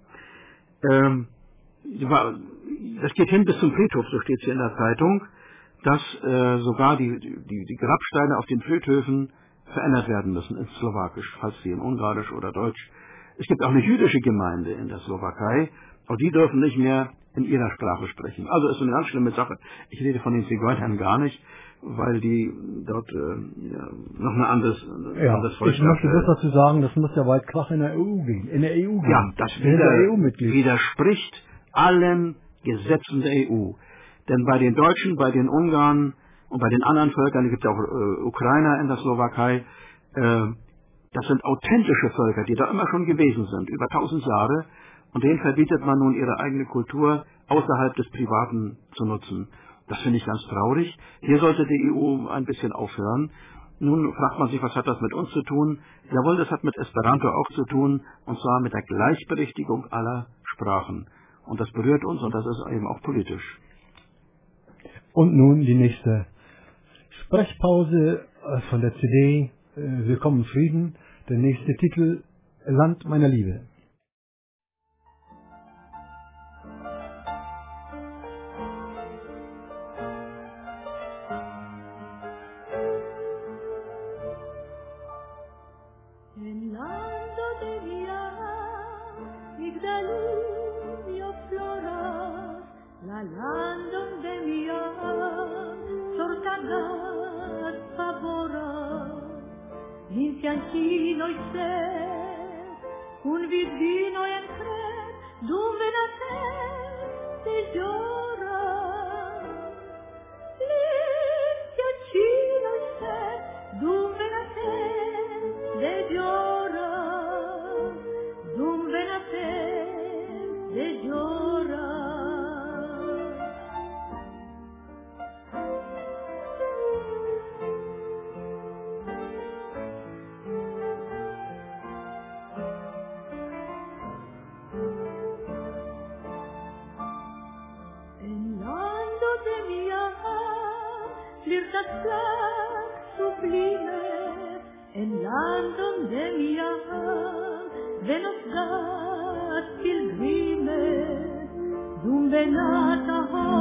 Das geht hin bis zum Friedhof, so steht es hier in der Zeitung, dass sogar die Grabsteine auf den Friedhöfen verändert werden müssen ins Slowakisch, falls sie in Ungarisch oder Deutsch. Es gibt auch eine jüdische Gemeinde in der Slowakei, auch die dürfen nicht mehr in ihrer Sprache sprechen. Also ist eine ganz schlimme Sache. Ich rede von den Zigeunern gar nicht, weil die dort noch ein anderes Volk. Ich möchte das dazu sagen, das muss ja weit Krach in der EU gehen. Ja, das widerspricht allen Gesetzen der EU. Denn bei den Deutschen, bei den Ungarn und bei den anderen Völkern, es gibt ja auch Ukrainer in der Slowakei, das sind authentische Völker, die da immer schon gewesen sind, über 1000 Jahre. Und denen verbietet man nun ihre eigene Kultur außerhalb des Privaten zu nutzen. Das finde ich ganz traurig. Hier sollte die EU ein bisschen aufhören. Nun fragt man sich, was hat das mit uns zu tun? Jawohl, das hat mit Esperanto auch zu tun, und zwar mit der Gleichberechtigung aller Sprachen. Und das berührt uns und das ist eben auch politisch. Und nun die nächste Sprechpause von der CD Willkommen Frieden. Der nächste Titel Land meiner Liebe. Fiancino i sé, un vino en cred, dove la te llora. Fiancino i sé, dove la te llora, dove la te llora. Sublime, en landum de mia venos gat pilgrime, dum venata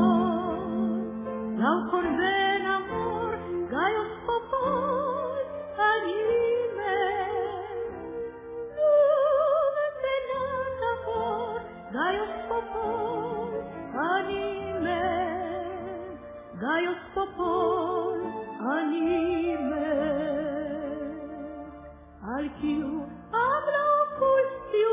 lau conven amor, gaios popol anime, dum venata gaios popol anime, gaios popol anime, al quiu abra opulsio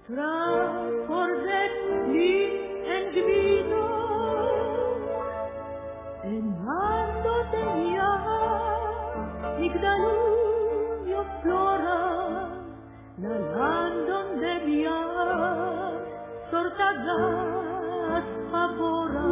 tra forgetti en gvido en mando de mia Igdalunio flora la landon de mia sortagas favora.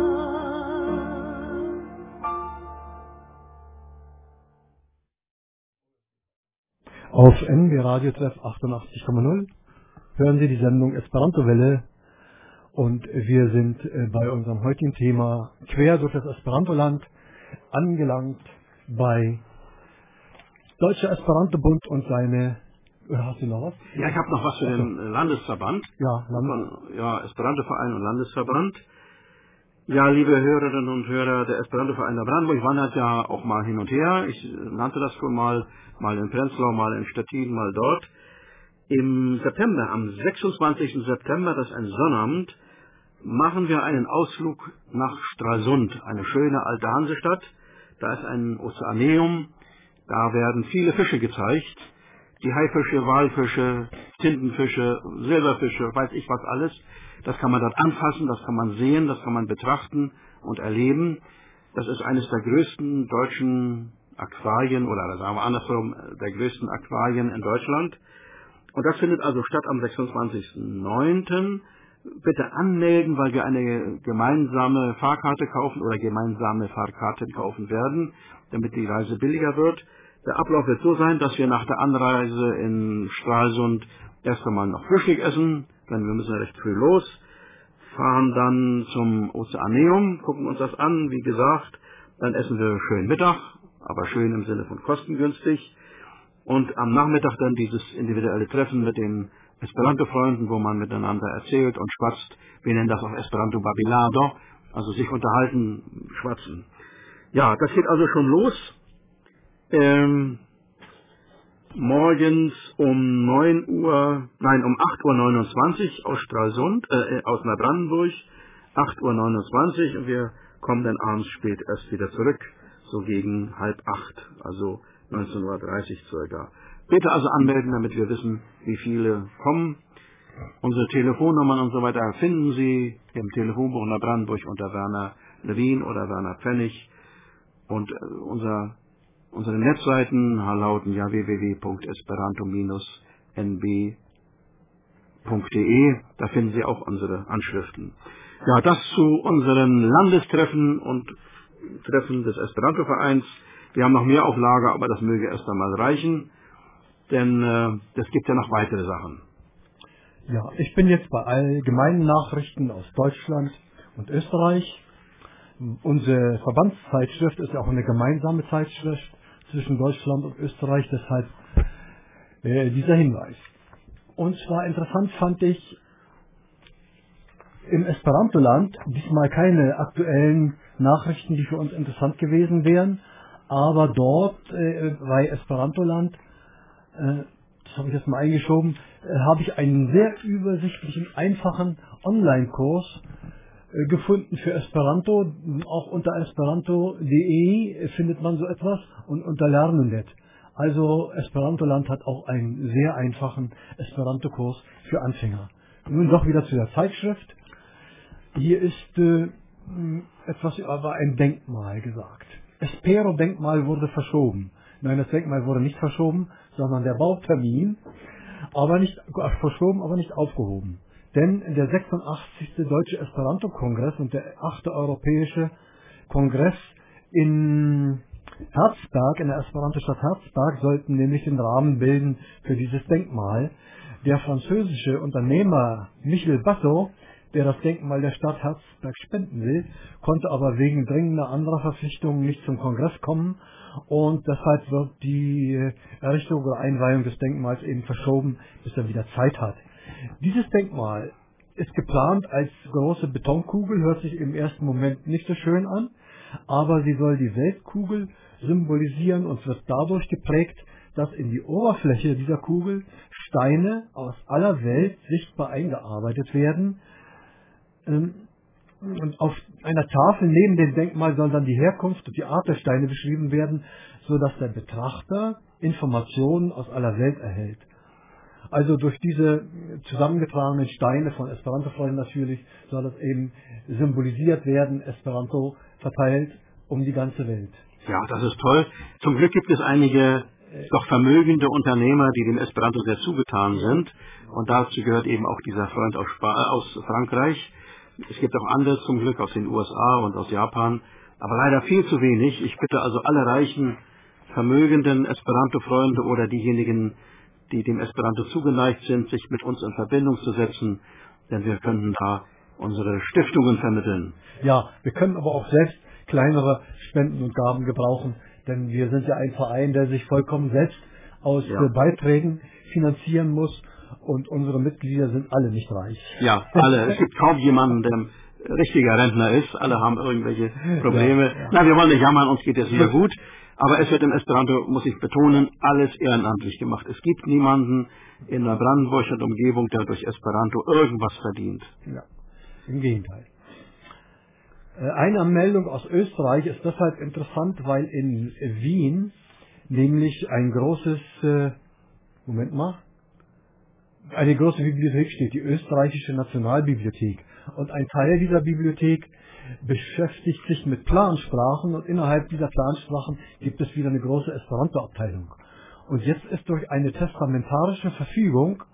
Auf NB Radio Treff 88,0 hören Sie die Sendung Esperanto-Welle und wir sind bei unserem heutigen Thema quer durch das Esperanto-Land angelangt bei Deutscher Esperanto-Bund und seine... Hast du noch was? Ja, ich habe noch was für den Landesverband. Ja, Esperanto-Verein und Landesverband. Ja, liebe Hörerinnen und Hörer, der Esperanto-Verein der Brandenburg wandert ja auch mal hin und her. Ich nannte das schon mal in Prenzlau, mal in Stettin, mal dort. Im September, am 26. September, das ist ein Sonnabend, machen wir einen Ausflug nach Stralsund, eine schöne alte Hansestadt. Da ist ein Ozeaneum, da werden viele Fische gezeigt. Die Haifische, Walfische, Tintenfische, Silberfische, weiß ich was alles. Das kann man dort anfassen, das kann man sehen, das kann man betrachten und erleben. Das ist eines der größten deutschen Aquarien, oder sagen wir andersrum, der größten Aquarien in Deutschland. Und das findet also statt am 26.09. Bitte anmelden, weil wir eine gemeinsame Fahrkarte kaufen oder gemeinsame Fahrkarten kaufen werden, damit die Reise billiger wird. Der Ablauf wird so sein, dass wir nach der Anreise in Stralsund erst einmal noch Frühstück essen, denn wir müssen ja recht früh los, fahren dann zum Ozeaneum, gucken uns das an, wie gesagt, dann essen wir schön Mittag, aber schön im Sinne von kostengünstig, und am Nachmittag dann dieses individuelle Treffen mit den Esperanto-Freunden, wo man miteinander erzählt und schwatzt. Wir nennen das auch Esperanto Babilado, also sich unterhalten, schwatzen. Ja, das geht also schon los. Morgens um 8:29 Uhr aus Stralsund, aus Neubrandenburg, 8:29 Uhr, und wir kommen dann abends spät erst wieder zurück, so gegen 7:30, also 19:30 Uhr circa. Bitte also anmelden, damit wir wissen, wie viele kommen. Unsere Telefonnummern und so weiter finden Sie im Telefonbuch Neubrandenburg unter Werner Lewin oder Werner Pfennig, und unsere Netzseiten lauten ja www.esperanto-nb.de. Da finden Sie auch unsere Anschriften. Ja, das zu unseren Landestreffen und Treffen des Esperanto-Vereins. Wir haben noch mehr auf Lager, aber das möge erst einmal reichen, denn es gibt ja noch weitere Sachen. Ja, ich bin jetzt bei allgemeinen Nachrichten aus Deutschland und Österreich. Unsere Verbandszeitschrift ist ja auch eine gemeinsame Zeitschrift zwischen Deutschland und Österreich, deshalb dieser Hinweis. Und zwar interessant fand ich im Esperanto-Land diesmal keine aktuellen Nachrichten, die für uns interessant gewesen wären, aber dort bei Esperanto-Land, das habe ich jetzt mal eingeschoben, habe ich einen sehr übersichtlichen, einfachen Online-Kurs gefunden für Esperanto. Auch unter esperanto.de findet man so etwas, und unter Lernen.net. Also Esperanto-Land hat auch einen sehr einfachen Esperanto-Kurs für Anfänger. Nun doch wieder zu der Zeitschrift. Hier ist etwas über ein Denkmal gesagt. Espero-Denkmal wurde verschoben. Nein, das Denkmal wurde nicht verschoben, sondern der Bautermin, aber nicht verschoben, aber nicht aufgehoben. Denn der 86. Deutsche Esperanto-Kongress und der 8. Europäische Kongress in Herzberg, in der Esperanto-Stadt Herzberg, sollten nämlich den Rahmen bilden für dieses Denkmal. Der französische Unternehmer Michel Basso, der das Denkmal der Stadt Herzberg spenden will, konnte aber wegen dringender anderer Verpflichtungen nicht zum Kongress kommen, und deshalb wird die Errichtung oder Einweihung des Denkmals eben verschoben, bis er wieder Zeit hat. Dieses Denkmal ist geplant als große Betonkugel, hört sich im ersten Moment nicht so schön an, aber sie soll die Weltkugel symbolisieren und wird dadurch geprägt, dass in die Oberfläche dieser Kugel Steine aus aller Welt sichtbar eingearbeitet werden. Und auf einer Tafel neben dem Denkmal soll dann die Herkunft und die Art der Steine beschrieben werden, sodass der Betrachter Informationen aus aller Welt erhält. Also durch diese zusammengetragenen Steine von Esperanto-Freunden natürlich soll das eben symbolisiert werden, Esperanto verteilt um die ganze Welt. Ja, das ist toll. Zum Glück gibt es einige doch vermögende Unternehmer, die dem Esperanto sehr zugetan sind. Und dazu gehört eben auch dieser Freund aus Frankreich. Es gibt auch andere zum Glück aus den USA und aus Japan, aber leider viel zu wenig. Ich bitte also alle reichen, vermögenden Esperanto-Freunde oder diejenigen, die dem Esperanto zugeneigt sind, sich mit uns in Verbindung zu setzen, denn wir könnten da unsere Stiftungen vermitteln. Ja, wir können aber auch selbst kleinere Spenden und Gaben gebrauchen, denn wir sind ja ein Verein, der sich vollkommen selbst aus Beiträgen finanzieren muss und unsere Mitglieder sind alle nicht reich. Ja, alle. Es gibt kaum jemanden, der ein richtiger Rentner ist. Alle haben irgendwelche Probleme. Ja. Na, wir wollen nicht jammern, uns geht es wieder gut. Aber es wird im Esperanto, muss ich betonen, alles ehrenamtlich gemacht. Es gibt niemanden in der Brandenburg und Umgebung, der durch Esperanto irgendwas verdient. Ja, im Gegenteil. Eine Meldung aus Österreich ist deshalb interessant, weil in Wien nämlich eine große Bibliothek steht, die Österreichische Nationalbibliothek. Und ein Teil dieser Bibliothek beschäftigt sich mit Plansprachen und innerhalb dieser Plansprachen gibt es wieder eine große Esperanto-Abteilung. Und jetzt ist durch eine testamentarische Verfügung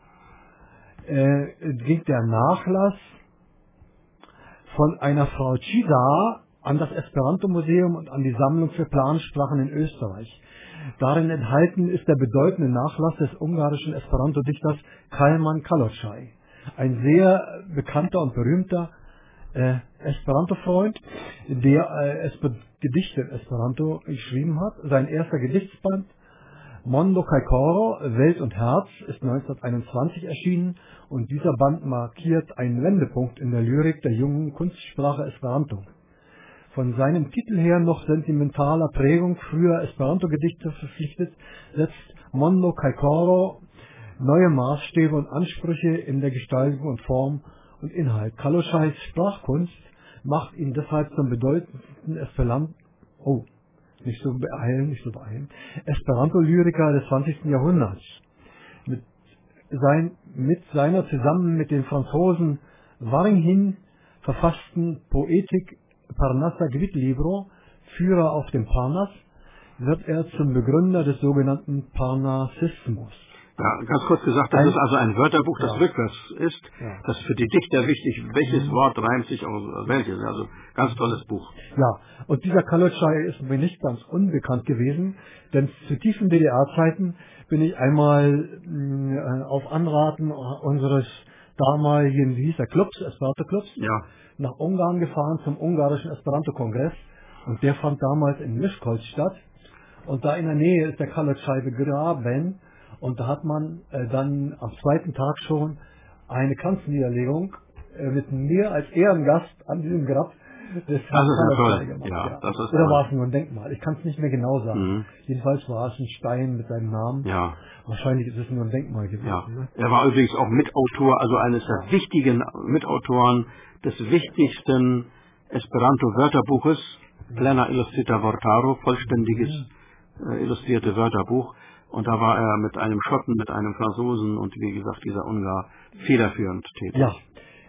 ging der Nachlass von einer Frau Cida an das Esperanto-Museum und an die Sammlung für Plansprachen in Österreich. Darin enthalten ist der bedeutende Nachlass des ungarischen Esperanto-Dichters Kalman Kalocay. Ein sehr bekannter und berühmter Esperanto-Freund, der Gedichte in Esperanto geschrieben hat. Sein erster Gedichtsband, Mondo kaj koro, Welt und Herz, ist 1921 erschienen und dieser Band markiert einen Wendepunkt in der Lyrik der jungen Kunstsprache Esperanto. Von seinem Titel her noch sentimentaler Prägung früher Esperanto-Gedichte verpflichtet, setzt Mondo kaj koro neue Maßstäbe und Ansprüche in der Gestaltung und Form und Inhalt. Kalochays Sprachkunst macht ihn deshalb zum bedeutendsten Esperanto-Lyriker des 20. Jahrhunderts. Mit seiner zusammen mit den Franzosen Waringhin verfassten Poetik Parnassa Gvitlibro, Führer auf dem Parnass, wird er zum Begründer des sogenannten Parnassismus. Ja, ganz kurz gesagt, das ist also ein Wörterbuch, das rückwärts ist. Ja. Das ist für die Dichter wichtig, welches Wort reimt sich auf welches. Also ganz tolles Buch. Ja, und dieser Kalocay ist mir nicht ganz unbekannt gewesen, denn zu tiefen DDR-Zeiten bin ich einmal auf Anraten unseres damaligen, wie hieß der, Esperanto-Clubs, nach Ungarn gefahren zum ungarischen Esperanto-Kongress und der fand damals in Miskolc statt und da in der Nähe ist der Kalocay begraben. Und da hat man dann am zweiten Tag schon eine Kranzniederlegung mit mir als Ehrengast an diesem Grab des Herrn gemacht. Ja, das ist Oder war es nur ein Denkmal? Ich kann es nicht mehr genau sagen. Jedenfalls war es ein Stein mit seinem Namen. Ja. Wahrscheinlich ist es nur ein Denkmal gewesen. Ja. Ne? Er war übrigens auch Mitautor, also eines der wichtigen Mitautoren des wichtigsten Esperanto-Wörterbuches, Plena Illustrita Vortaro, vollständiges illustrierte Wörterbuch. Und da war er mit einem Schotten, mit einem Franzosen und wie gesagt dieser Ungar federführend tätig. Ja.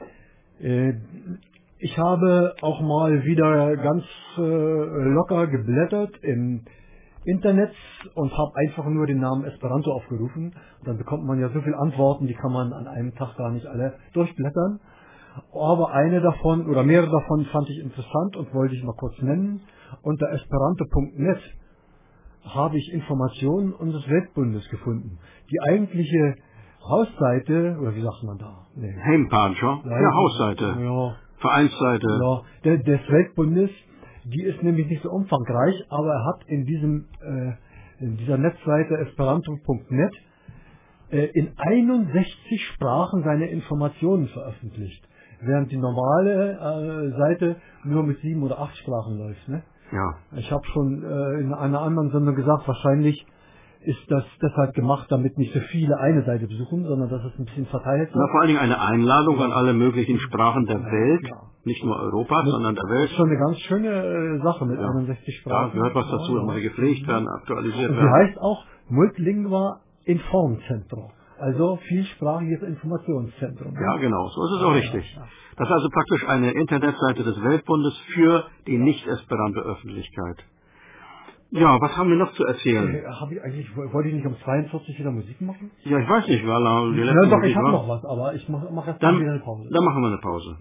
Ich habe auch mal wieder ganz locker geblättert im Internet und habe einfach nur den Namen Esperanto aufgerufen. Dann bekommt man ja so viele Antworten, die kann man an einem Tag gar nicht alle durchblättern. Aber eine davon oder mehrere davon fand ich interessant und wollte ich mal kurz nennen. Unter esperanto.net habe ich Informationen unseres Weltbundes gefunden. Die eigentliche Hausseite, oder wie sagt man da? Nee. Homepage, ja, Hausseite, Vereinsseite. Ja, des Weltbundes, die ist nämlich nicht so umfangreich, aber er hat in dieser Netzseite esperanto.net in 61 Sprachen seine Informationen veröffentlicht, während die normale Seite nur mit 7 oder 8 Sprachen läuft, ne? Ja. Ich habe schon in einer anderen Sendung gesagt, wahrscheinlich ist das deshalb gemacht, damit nicht so viele eine Seite besuchen, sondern dass es ein bisschen verteilt wird. Vor allen Dingen eine Einladung an alle möglichen Sprachen der Welt, nicht nur Europas, sondern der Welt. Das ist schon eine ganz schöne Sache mit 61 Sprachen. Ja, gehört was dazu, da muss gepflegt werden, aktualisiert werden. Sie heißt auch Multilingua Informcentro. Also vielsprachiges Informationszentrum. Ja, genau, so ist es auch richtig. Das ist also praktisch eine Internetseite des Weltbundes für die Nicht-Esperanto-Öffentlichkeit. Ja, was haben wir noch zu erzählen? Wollte ich nicht um 42 wieder Musik machen? Ja, ich weiß nicht, weil die letzte Ja, doch, Musik ich habe war. noch was, aber ich mach jetzt mal wieder eine Pause. Dann machen wir eine Pause.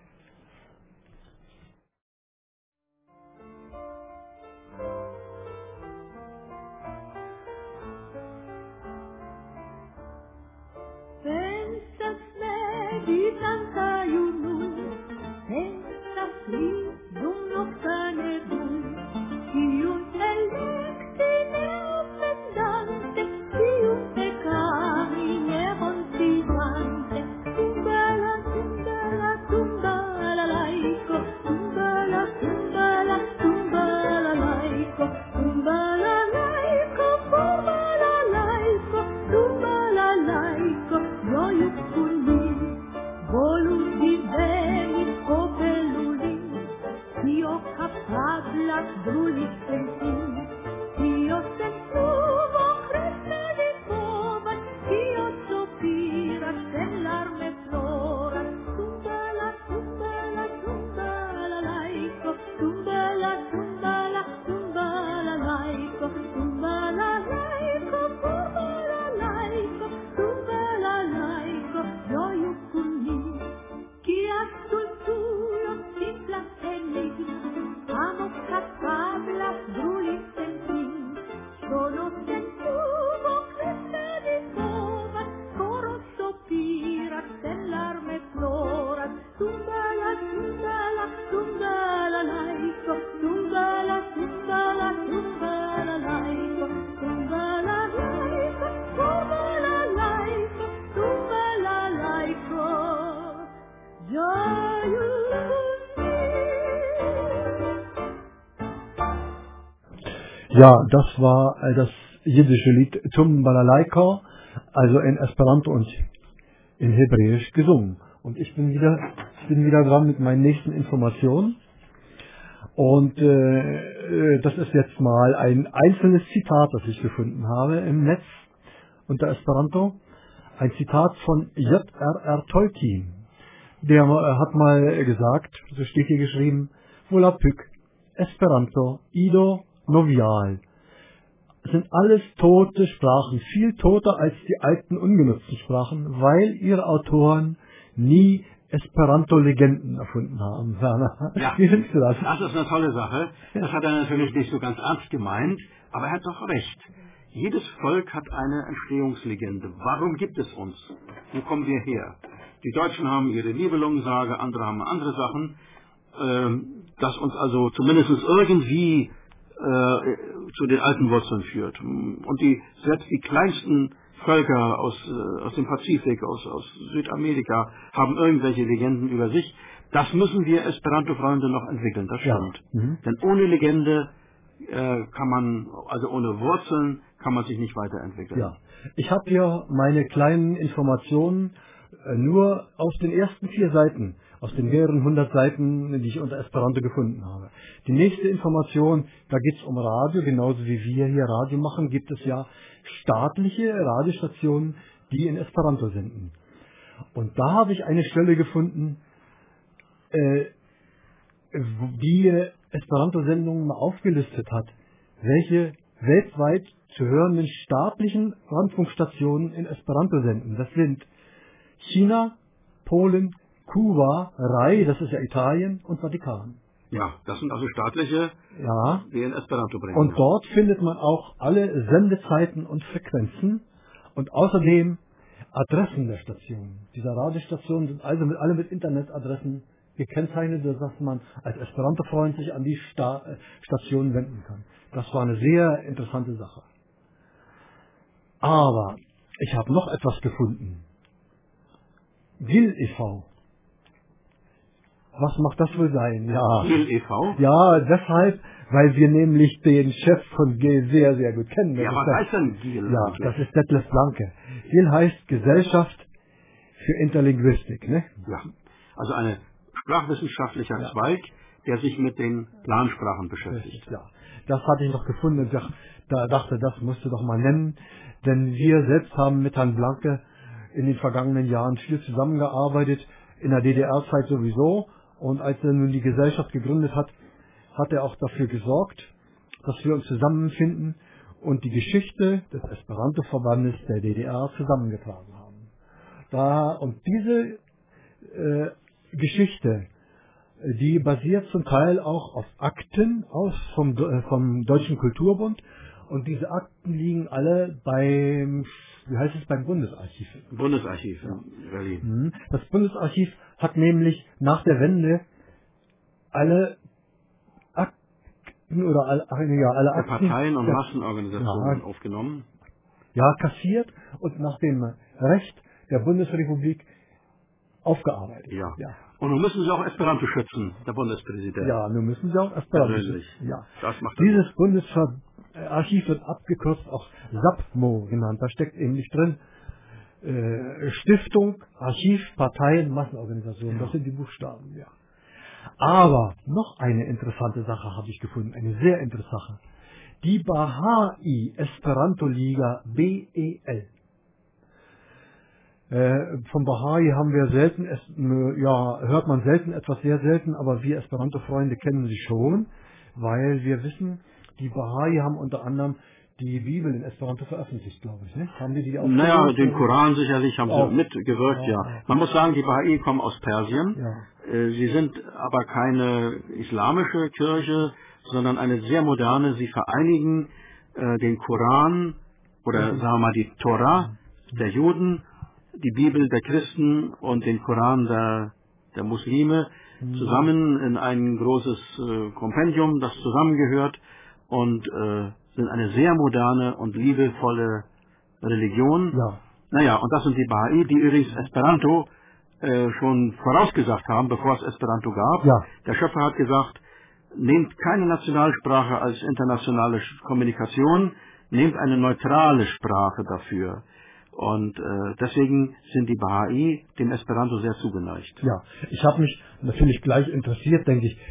Pensas meditanta iunui, pensas lidum noctanebui, iun electi neofendante, iun pecamine considuante, tumbala, tumbala, tumbala laico, tumbala, tumbala, tumbala laico, tumbala laico, tumbala laico, tumbala laico, joius culmi, volus divenis copeluli, io capablas brulis sentim, io sentumo creste di povas, io sopiras en larme floras, tumbala, tumbala, tumbala laico, tumbala, tumbala, tumbala laico, tumbala laico, tumbala laico, tumbala laico, joius culmi, quia stultulo simplas enigma, amo capablas brulis sentim, sono sentumo creste di povas, coro sopiras en larme floras, tumbala, tumbala, tumbala laico, tumbala, tumbala, tumbala laico, tumbala laico, tumbala laico, tumbala laico, joius Ja, das war das jiddische Lied Tumbalalaika, also in Esperanto und in Hebräisch gesungen. Und ich bin wieder dran mit meinen nächsten Informationen. Und das ist jetzt mal ein einzelnes Zitat, das ich gefunden habe im Netz unter Esperanto. Ein Zitat von J.R.R. Tolkien. Der hat mal gesagt, so steht hier geschrieben, Volapük, Esperanto, Ido, Novial. Es sind alles tote Sprachen, viel toter als die alten ungenutzten Sprachen, weil ihre Autoren nie Esperanto-Legenden erfunden haben. Werner, Ja, wie findest du das? Das ist eine tolle Sache. Das hat er natürlich nicht so ganz ernst gemeint, aber er hat doch recht. Jedes Volk hat eine Entstehungslegende. Warum gibt es uns? Wo kommen wir her? Die Deutschen haben ihre Nibelungensage, andere haben andere Sachen, das uns also zumindest irgendwie zu den alten Wurzeln führt. Und selbst die kleinsten Völker aus dem Pazifik, aus Südamerika, haben irgendwelche Legenden über sich. Das müssen wir Esperanto-Freunde noch entwickeln, das stimmt. Ja. Denn ohne Legende ohne Wurzeln kann man sich nicht weiterentwickeln. Ja. Ich habe hier meine kleinen Informationen nur aus den ersten 4 Seiten, aus den mehreren 100 Seiten, die ich unter Esperanto gefunden habe. Die nächste Information, da geht es um Radio, genauso wie wir hier Radio machen, gibt es ja staatliche Radiostationen, die in Esperanto senden. Und da habe ich eine Stelle gefunden, die Esperanto-Sendungen mal aufgelistet hat, welche weltweit zu hörenden staatlichen Rundfunkstationen in Esperanto senden. Das sind China, Polen, Kuba, Rai, das ist ja Italien, und Vatikan. Ja, das sind also staatliche, die in Esperanto bringen. Und dort findet man auch alle Sendezeiten und Frequenzen und außerdem Adressen der Stationen. Diese Radiostationen sind also alle mit Internetadressen gekennzeichnet, sodass man als Esperanto-Freund sich an die Stationen wenden kann. Das war eine sehr interessante Sache. Aber ich habe noch etwas gefunden. GIL e.V. Was mag das wohl sein? Ja. GIL e.V.? Ja, deshalb, weil wir nämlich den Chef von GIL sehr, sehr gut kennen. Ja, was heißt denn GIL? Ja, das ist Detlef Blanke. GIL heißt Gesellschaft für Interlinguistik, ne? Ja, also ein sprachwissenschaftlicher Zweig, der sich mit den Plansprachen beschäftigt. Ja, das hatte ich noch gefunden und dachte, das musst du doch mal nennen, denn wir selbst haben mit Herrn Blanke in den vergangenen Jahren viel zusammengearbeitet, in der DDR-Zeit sowieso. Und als er nun die Gesellschaft gegründet hat, hat er auch dafür gesorgt, dass wir uns zusammenfinden und die Geschichte des Esperanto-Verbandes der DDR zusammengetragen haben. Und diese Geschichte, die basiert zum Teil auch auf Akten vom Deutschen Kulturbund, und diese Akten liegen alle beim Bundesarchiv. Bundesarchiv in Berlin. Das Bundesarchiv hat nämlich nach der Wende alle Akten oder alle Akten Parteien und Massenorganisationen aufgenommen. Ja, kassiert und nach dem Recht der Bundesrepublik aufgearbeitet. Ja. Und nun müssen Sie auch Esperanto schützen, der Bundespräsident. Ja, nun müssen Sie auch Esperanto schützen. Ja. Das macht Dieses Bundesarchiv wird abgekürzt auch SAPMO genannt. Da steckt eben nicht drin Stiftung, Archiv, Parteien, Massenorganisationen. Das sind die Buchstaben, ja. Aber noch eine interessante Sache habe ich gefunden, eine sehr interessante Sache. Die Bahai Esperanto Liga BEL. Vom Bahai haben wir selten, hört man selten, etwas sehr selten, aber wir Esperanto-Freunde kennen sie schon, weil wir wissen, die Bahai haben unter anderem die Bibel in Esperanto veröffentlicht, glaube ich, ne? Haben die auch? Naja, den Koran sicherlich haben sie mitgewirkt, ja. Man muss sagen, die Bahai kommen aus Persien. Ja. Sie sind aber keine islamische Kirche, sondern eine sehr moderne. Sie vereinigen den Koran oder sagen wir mal die Tora der Juden, die Bibel der Christen und den Koran der Muslime zusammen in ein großes Kompendium, das zusammengehört, und sind eine sehr moderne und liebevolle Religion. Ja. Naja, und das sind die Bahai, die übrigens Esperanto schon vorausgesagt haben, bevor es Esperanto gab. Ja. Der Schöpfer hat gesagt, nehmt keine Nationalsprache als internationale Kommunikation, nehmt eine neutrale Sprache dafür. Und deswegen sind die Bahai dem Esperanto sehr zugeneigt. Ja, ich habe mich natürlich gleich interessiert, denke ich,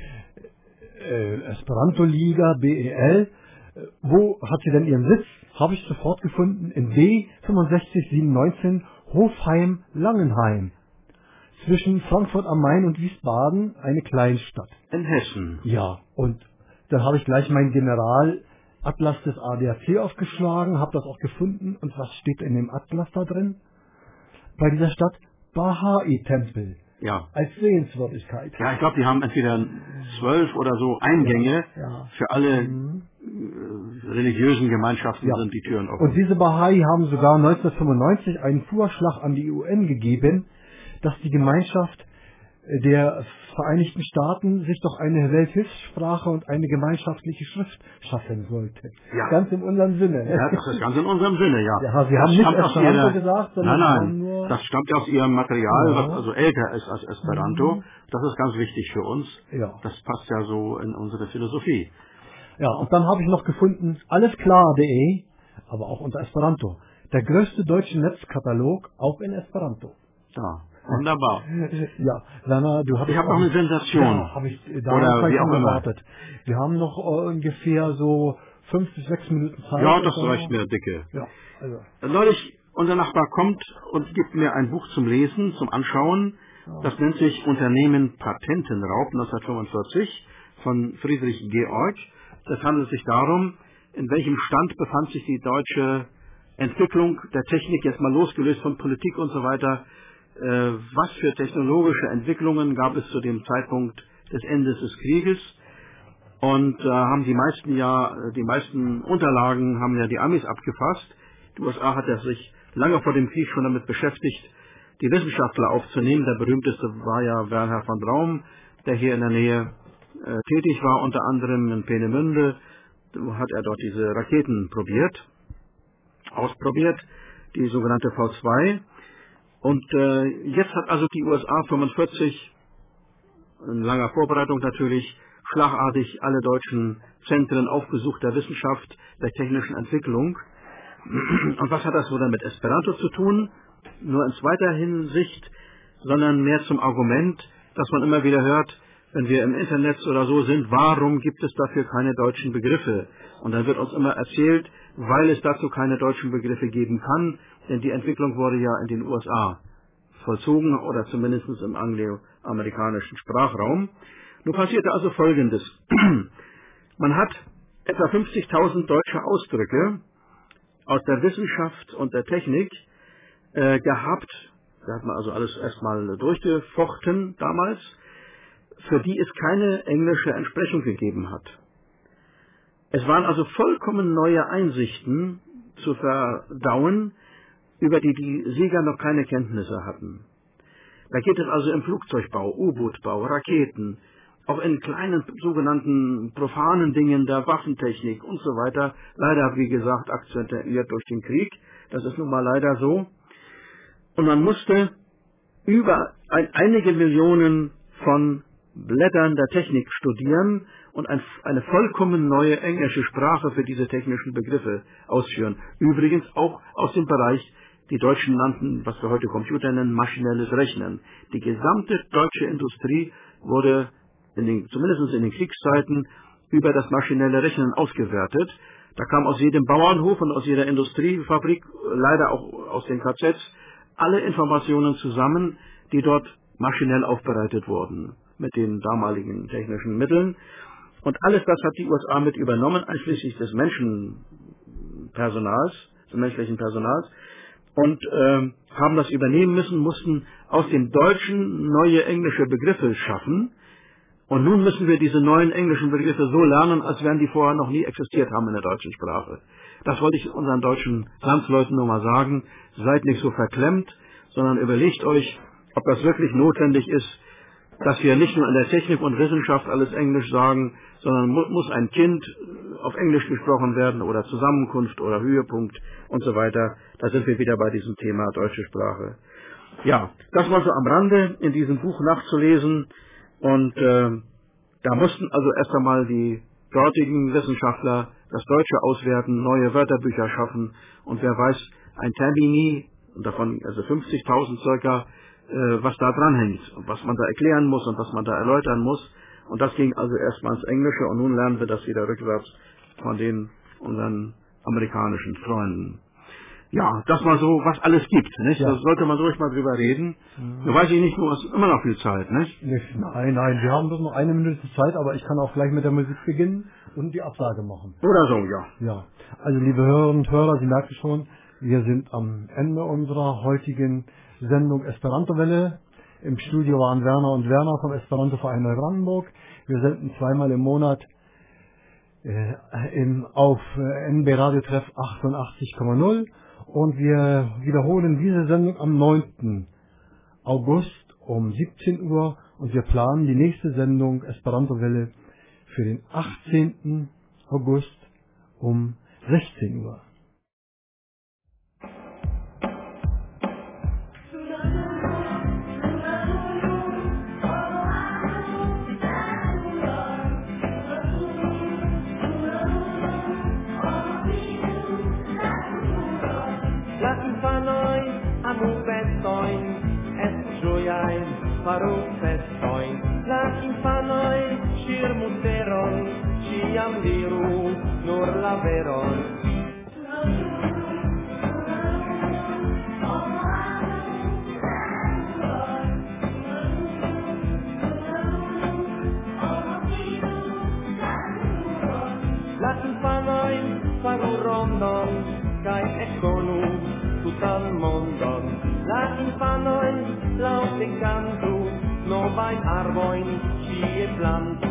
Esperanto-Liga, BEL, wo hat sie denn ihren Sitz? Habe ich sofort gefunden, in B 65719 Hofheim-Langenheim. Zwischen Frankfurt am Main und Wiesbaden, eine Kleinstadt. In Hessen. Ja, und dann habe ich gleich meinen Generalatlas des ADAC aufgeschlagen, habe das auch gefunden. Und was steht in dem Atlas da drin? Bei dieser Stadt Bahai-Tempel. Ja. Als Sehenswürdigkeit. Ja, ich glaube, die haben entweder 12 oder so Eingänge. Ja. Für alle religiösen Gemeinschaften sind die Türen offen. Und diese Bahai haben sogar 1995 einen Vorschlag an die UN gegeben, dass die Gemeinschaft der Vereinigten Staaten sich doch eine Welthilfssprache und eine gemeinschaftliche Schrift schaffen sollte. Ja. Ganz in unserem Sinne. Ja, das ist ganz in unserem Sinne, ja. Ja, Sie haben nicht Esperanto gesagt, sondern nein, nur... das stammt ja aus Ihrem Material, was also älter ist als Esperanto. Das ist ganz wichtig für uns. Ja. Das passt ja so in unsere Philosophie. Ja, und dann habe ich noch gefunden, allesklar.de, aber auch unter Esperanto. Der größte deutsche Netzkatalog, auch in Esperanto. Ja. Wunderbar. Ja, Werner, du hast... Ich habe noch eine Sensation. Ja, habe ich da oder wie auch immer. Gewartet. Wir haben noch ungefähr so 5 bis 6 Minuten Zeit. Ja, das reicht mir, dicke. Ja, also. Neulich, unser Nachbar kommt und gibt mir ein Buch zum Lesen, zum Anschauen. Ja. Das nennt sich Unternehmen Patentenraub 1945 von Friedrich Georg. Das handelt sich darum, in welchem Stand befand sich die deutsche Entwicklung der Technik, jetzt mal losgelöst von Politik und so weiter. Was für technologische Entwicklungen gab es zu dem Zeitpunkt des Endes des Krieges? Und haben die meisten Unterlagen haben ja die Amis abgefasst. Die USA hat ja sich lange vor dem Krieg schon damit beschäftigt, die Wissenschaftler aufzunehmen. Der berühmteste war ja Wernher von Braun, der hier in der Nähe tätig war, unter anderem in Peenemünde. Da hat er dort diese Raketen ausprobiert, die sogenannte V2. Und jetzt hat also die USA 45, in langer Vorbereitung natürlich, schlagartig alle deutschen Zentren aufgesucht der Wissenschaft, der technischen Entwicklung. Und was hat das wohl dann mit Esperanto zu tun? Nur in zweiter Hinsicht, sondern mehr zum Argument, dass man immer wieder hört, wenn wir im Internet oder so sind, warum gibt es dafür keine deutschen Begriffe? Und dann wird uns immer erzählt, weil es dazu keine deutschen Begriffe geben kann, denn die Entwicklung wurde ja in den USA vollzogen oder zumindest im angloamerikanischen Sprachraum. Nun passierte also Folgendes. Man hat etwa 50.000 deutsche Ausdrücke aus der Wissenschaft und der Technik gehabt, da hat man also alles erstmal durchgefochten damals, für die es keine englische Entsprechung gegeben hat. Es waren also vollkommen neue Einsichten zu verdauen, über die die Sieger noch keine Kenntnisse hatten. Da geht es also im Flugzeugbau, U-Boot-Bau, Raketen, auch in kleinen sogenannten profanen Dingen der Waffentechnik und so weiter, leider wie gesagt akzentuiert durch den Krieg, das ist nun mal leider so. Und man musste über einige Millionen von Blättern der Technik studieren und eine vollkommen neue englische Sprache für diese technischen Begriffe ausführen. Übrigens auch aus dem Bereich, die Deutschen nannten, was wir heute Computer nennen, maschinelles Rechnen. Die gesamte deutsche Industrie wurde zumindest in den Kriegszeiten über das maschinelle Rechnen ausgewertet. Da kam aus jedem Bauernhof und aus jeder Industriefabrik, leider auch aus den KZs, alle Informationen zusammen, die dort maschinell aufbereitet wurden mit den damaligen technischen Mitteln. Und alles das hat die USA mit übernommen, einschließlich des menschlichen Personals, und haben das übernehmen müssen, mussten aus dem Deutschen neue englische Begriffe schaffen. Und nun müssen wir diese neuen englischen Begriffe so lernen, als wären die vorher noch nie existiert haben in der deutschen Sprache. Das wollte ich unseren deutschen Landsleuten nur mal sagen. Seid nicht so verklemmt, sondern überlegt euch, ob das wirklich notwendig ist, dass wir nicht nur in der Technik und Wissenschaft alles Englisch sagen, sondern muss ein Kind auf Englisch gesprochen werden oder Zusammenkunft oder Höhepunkt und so weiter. Da sind wir wieder bei diesem Thema deutsche Sprache. Ja, das war so am Rande in diesem Buch nachzulesen. Und da mussten also erst einmal die dortigen Wissenschaftler das Deutsche auswerten, neue Wörterbücher schaffen. Und wer weiß, ein Termini, und davon also 50.000 circa, was da dranhängt und was man da erklären muss und was man da erläutern muss. Und das ging also erstmal ins Englische und nun lernen wir das wieder rückwärts von unseren amerikanischen Freunden. Ja, das mal so, was alles gibt, nicht? Ja. Da sollte man ruhig mal drüber reden. Da weiß ich nicht, du hast immer noch viel Zeit, nicht? Nein, wir haben bloß noch 1 Minute Zeit, aber ich kann auch gleich mit der Musik beginnen und die Absage machen. Oder so, ja. Ja, also liebe Hörerinnen und Hörer, Sie merken schon, wir sind am Ende unserer heutigen Sendung Esperanto-Welle. Im Studio waren Werner und Werner vom Esperanto-Verein Neubrandenburg. Wir senden zweimal im Monat auf NB Radio Treff 88,0 und wir wiederholen diese Sendung am 9. August um 17 Uhr und wir planen die nächste Sendung Esperanto-Welle für den 18. August um 16 Uhr. Faru festoin, la infanoi shir muteron, ciam diru nur la veron. La infanoi faru rondon, kai ekonu tutan mondon. La infanoi laute cantu, no vain arvoin, cie plantu.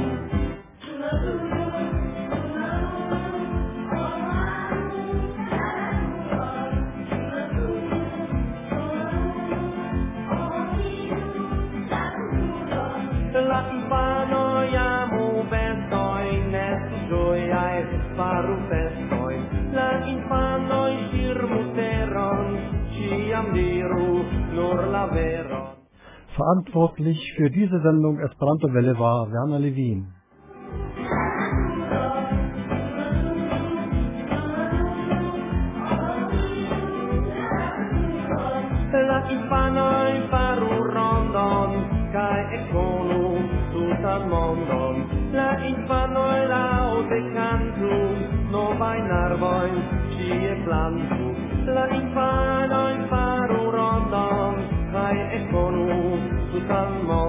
La infanoi amu vestoin, est gioiae faru festoin. La infanoi shirmuteron, ciam diru nur la veron. Verantwortlich für diese Sendung Esperanto-Welle war Werner Levin. La infanoi faru rondon, kai ekonu tutan mondon. La infanoi laute cantu, novain arvoin, plantu, la infano imparo rondon, kai e conu, tutal